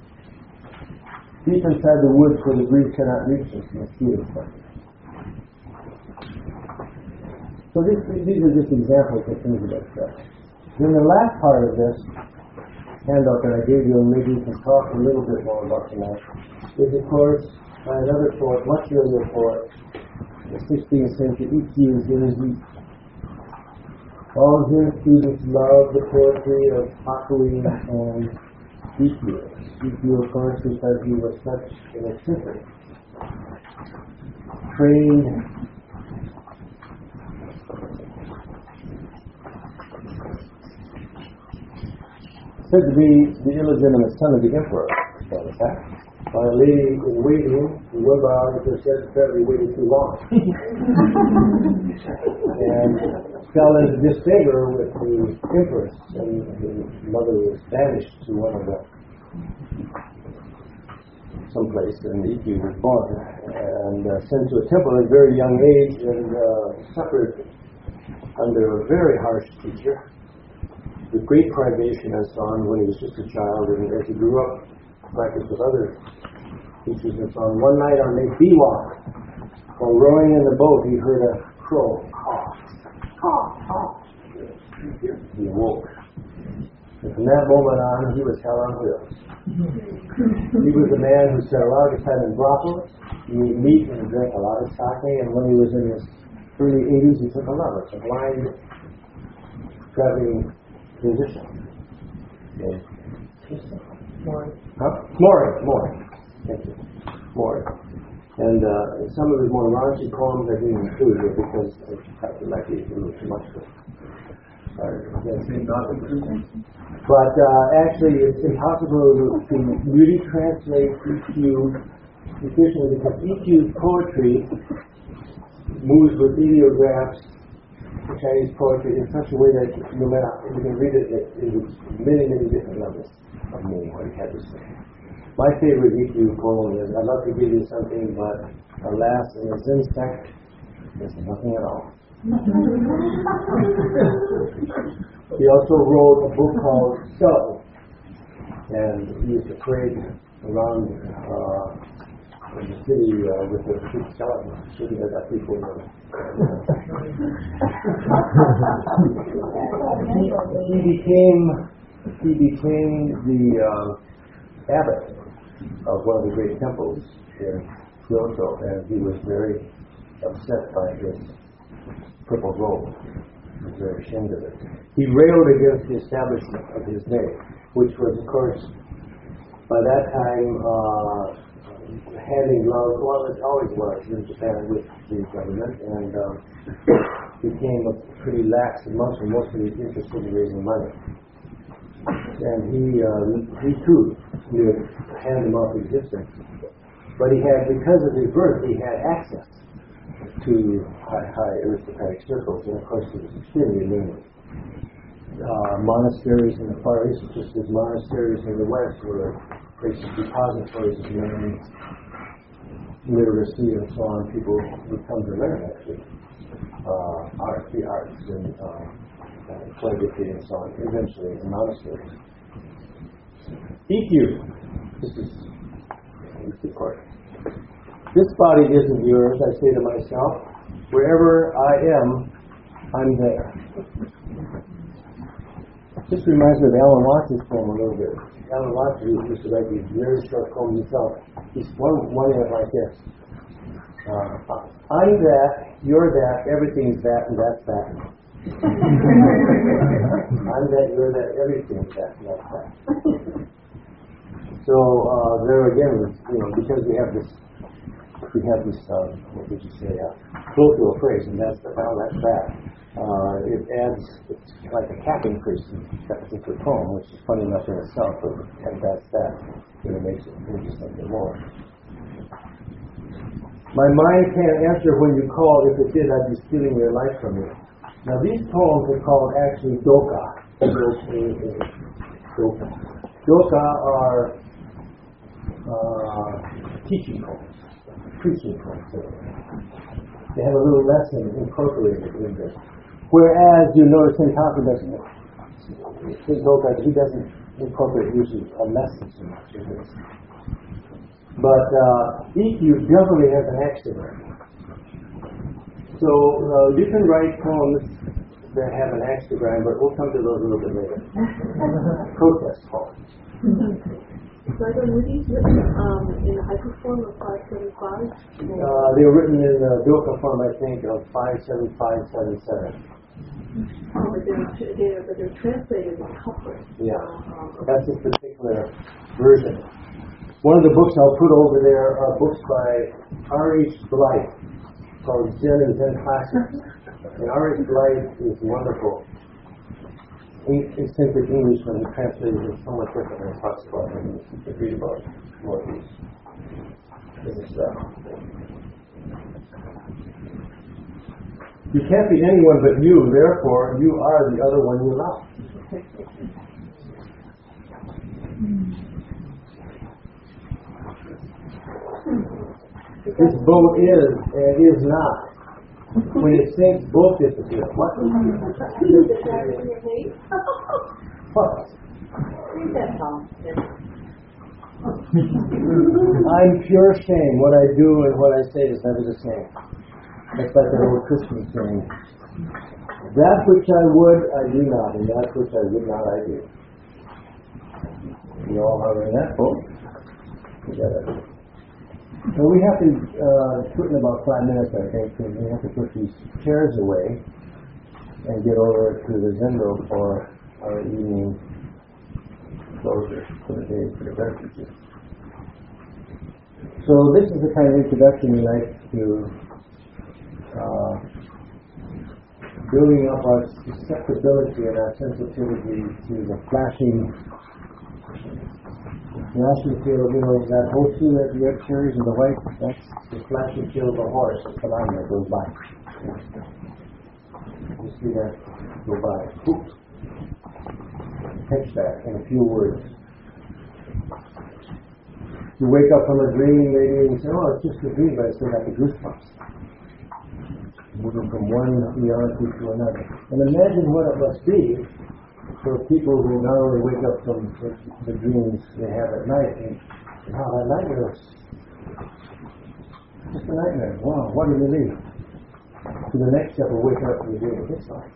Deep inside the woods where the breeze cannot reach us, mosquitoes find. So these, these are just examples of things about that. Then the last part of this handout that I gave you, and maybe we can talk a little bit more about tonight, is of course by another poet, much earlier poet, the sixteenth century, Ikkyu Zenji. All his students love the poetry of Hakuin and Ikkyu. Ikkyu, of course, because he was such an eccentric, trained, said to be the illegitimate son of the emperor, in fact, by a lady in waiting, the one biographer said apparently waited too long. And fell into disfavor with the empress, and the mother was banished to one of the someplace, and Ikkyu was born and uh, sent to a temple at a very young age, and uh, suffered under a very harsh teacher, with great privation and so on when he was just a child, and as he grew up, practiced with other teachers and so on. One night on a biwak, while rowing in the boat, he heard a crow caw, caw, caw. He awoke. And from that moment on, he was hell on wheels. He was a man who spent a lot of his time in brothels, he ate meat and drank a lot of sake, and when he was in his early eighties, he took a lover, a blind, traveling musician. Okay. Maury. Huh? Maury. Maury. Thank you. Maury. And uh, some of his more raunchy poems I didn't include here because I felt like it was a little too much for it. But uh, actually, it's impossible to really translate Ikkyu efficiently because Ikkyu's poetry moves with ideographs, Chinese poetry, in such a way that no matter how you can read it, it, it is many, many different levels of meaning what he had to say. My favorite Ikkyu poem is, I'd love to give you something, but alas, in the Zen sect, there's nothing at all. He also wrote a book called So, and he used to parade around uh, in the city uh, with a big skeleton shooting at that people. In the, he, he became he became the uh, abbot of one of the great temples in Kyoto, and he was very upset by his purple robe. He was very ashamed of it. He railed against the establishment of his name, which was, of course, by that time, uh, handing love, well, it always was in Japan with the government, and um, became a pretty lax monk, and mostly interested in raising money. And he, uh, he too, would hand him off existence. But he had, because of his birth, he had access to high, high aristocratic circles, and of course he was extremely lenient. Uh, monasteries in the Far East, just as monasteries in the West, were places, depositories of learning, literacy, and so on. People would come to learn, actually, uh, art, the arts, and uh, calligraphy, and so on. Eventually, in monasteries. E Q. This is the court. This body isn't yours, I say to myself. Wherever I am, I'm there. This reminds me of Alan Watts' poem a little bit. Alan Watts used to write these very short poems himself. He's one, one of like this. Uh, I'm that, you're that, everything's that, and that's that. I'm that, you're that, everything's that, and that's that. So uh, there again, you know, because we have this, we have this, uh, what would you say, uh, colloquial phrase, and that's the, well, that's that. Uh, it adds, it's like a capping phrase in that particular poem, which is funny enough in itself, but and that's that, you know, makes it into something more. My mind can't answer when you call. If it did, I'd be stealing your life from you. Now these poems are called actually doka. Doka. Doka are uh, teaching poems, preaching poems. They have a little lesson incorporated in this. Whereas you notice in Taka doesn't, in Doka, he doesn't incorporate usually a lesson so much in this. But uh, E Q definitely has an axiom. So uh, you can write poems that have an axiom, but we'll come to those a little bit later. Protest poems. Were these written um, in the hyperform of five seven five? Uh, they were written in the Doka form, I think, of five seven five seven seven. Oh, but they're, they're, but they're translated in couplets. Yeah, that's this particular version. One of the books I'll put over there are books by R H Blythe called Zen and Zen Classics. And R H Blythe is wonderful. Eccentric English when he translated it so much different than he talks about it. You can read about more of these. This is stuff. You can't be anyone but you, therefore you are the other one you love. This boat is and is not. When it sinks, both disappear. What? What? I'm pure shame. What I do and what I say is never the same. It's like an old Christian saying. That which I would, I do not, and that which I would not, I do. You all are in that boat? Together. So we have to uh, put in about five minutes, I think, because we have to put these chairs away and get over to the Zendo for our evening closure for the day for the beverages. So this is the kind of introduction we like to uh, building up our susceptibility and our sensitivity to the flashing The flashing field, you know, that whole sea that the red cherries and the white, that's the flashing field of a horse, the phenomenon that goes by. You see that go by. Oops. Catch that in a few words. You wake up from a dream, maybe, and you say, oh, it's just a dream, but I still got the goosebumps. Moving from one reality to another. And imagine what it must be for people who not only wake up from the, the dreams they have at night, and how that nightmare Just a nightmare. Wow, what do you leave? To the next step of waking up from the dream. It's life.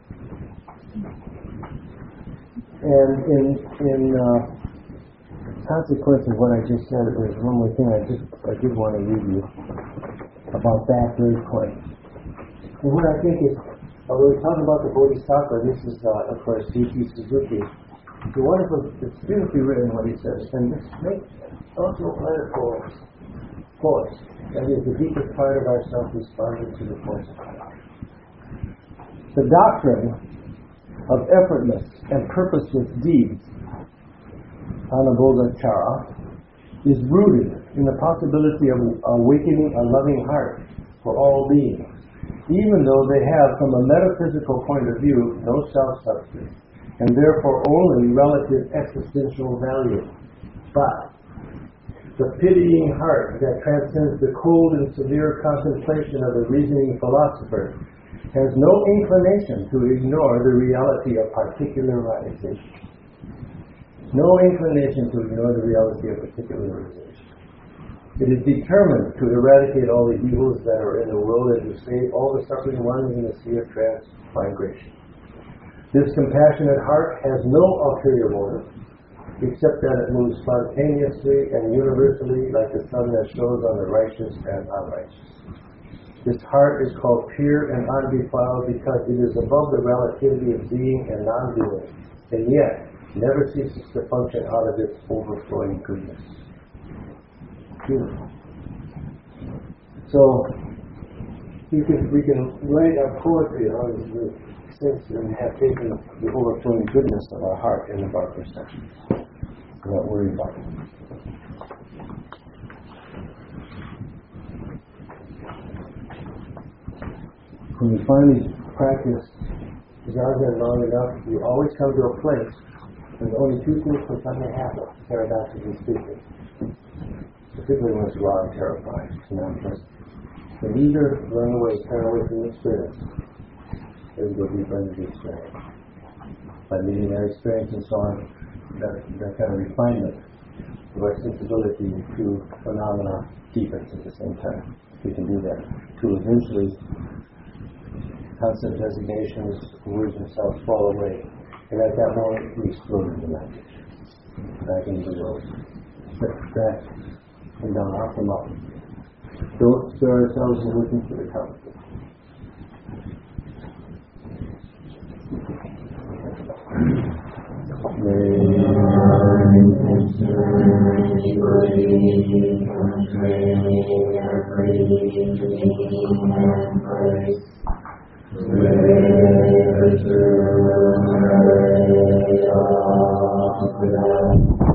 And in in uh, consequence of what I just said, there's one more thing I just I did want to read you about that very point. And what I think is, although we talk about the Bodhisattva, this is uh, of course D T Suzuki. The wonderful, it's beautifully written what he says, and this makes also planet force. Force. That is the deepest part of ourself responding to the force of God. The doctrine of effortless and purposeless deeds, Anabodhachara, is rooted in the possibility of awakening a loving heart for all beings, even though they have, from a metaphysical point of view, no self-substance, and therefore only relative existential value. But the pitying heart that transcends the cold and severe contemplation of the reasoning philosopher has no inclination to ignore the reality of particularization. No inclination to ignore the reality of particularization. It is determined to eradicate all the evils that are in the world and to save all the suffering ones in the sea of transmigration. This compassionate heart has no ulterior motive, except that it moves spontaneously and universally like the sun that shows on the righteous and unrighteous. This heart is called pure and undefiled because it is above the relativity of being and non-being, and yet never ceases to function out of its overflowing goodness. Beautiful. So, we can, we can write our poetry on the sense and have taken the overflowing goodness of our heart and of our perceptions. We're not worried about it. When you finally practice Zazen long enough, you always come to a place where only two things can suddenly happen, paradoxically speaking. Particularly when it's raw and terrifying and unpleasant. You can either run away, turn away from the experience, or you go deeper into the experience. By meeting that experience and so on, that, that kind of refinement of our sensibility to phenomena deepens at the same time. We can do that to eventually concept designations, words themselves fall away. And at that moment, we explode into language. Back into the world. Back and down, up and up. Don't spare ourselves in looking for the conflict. May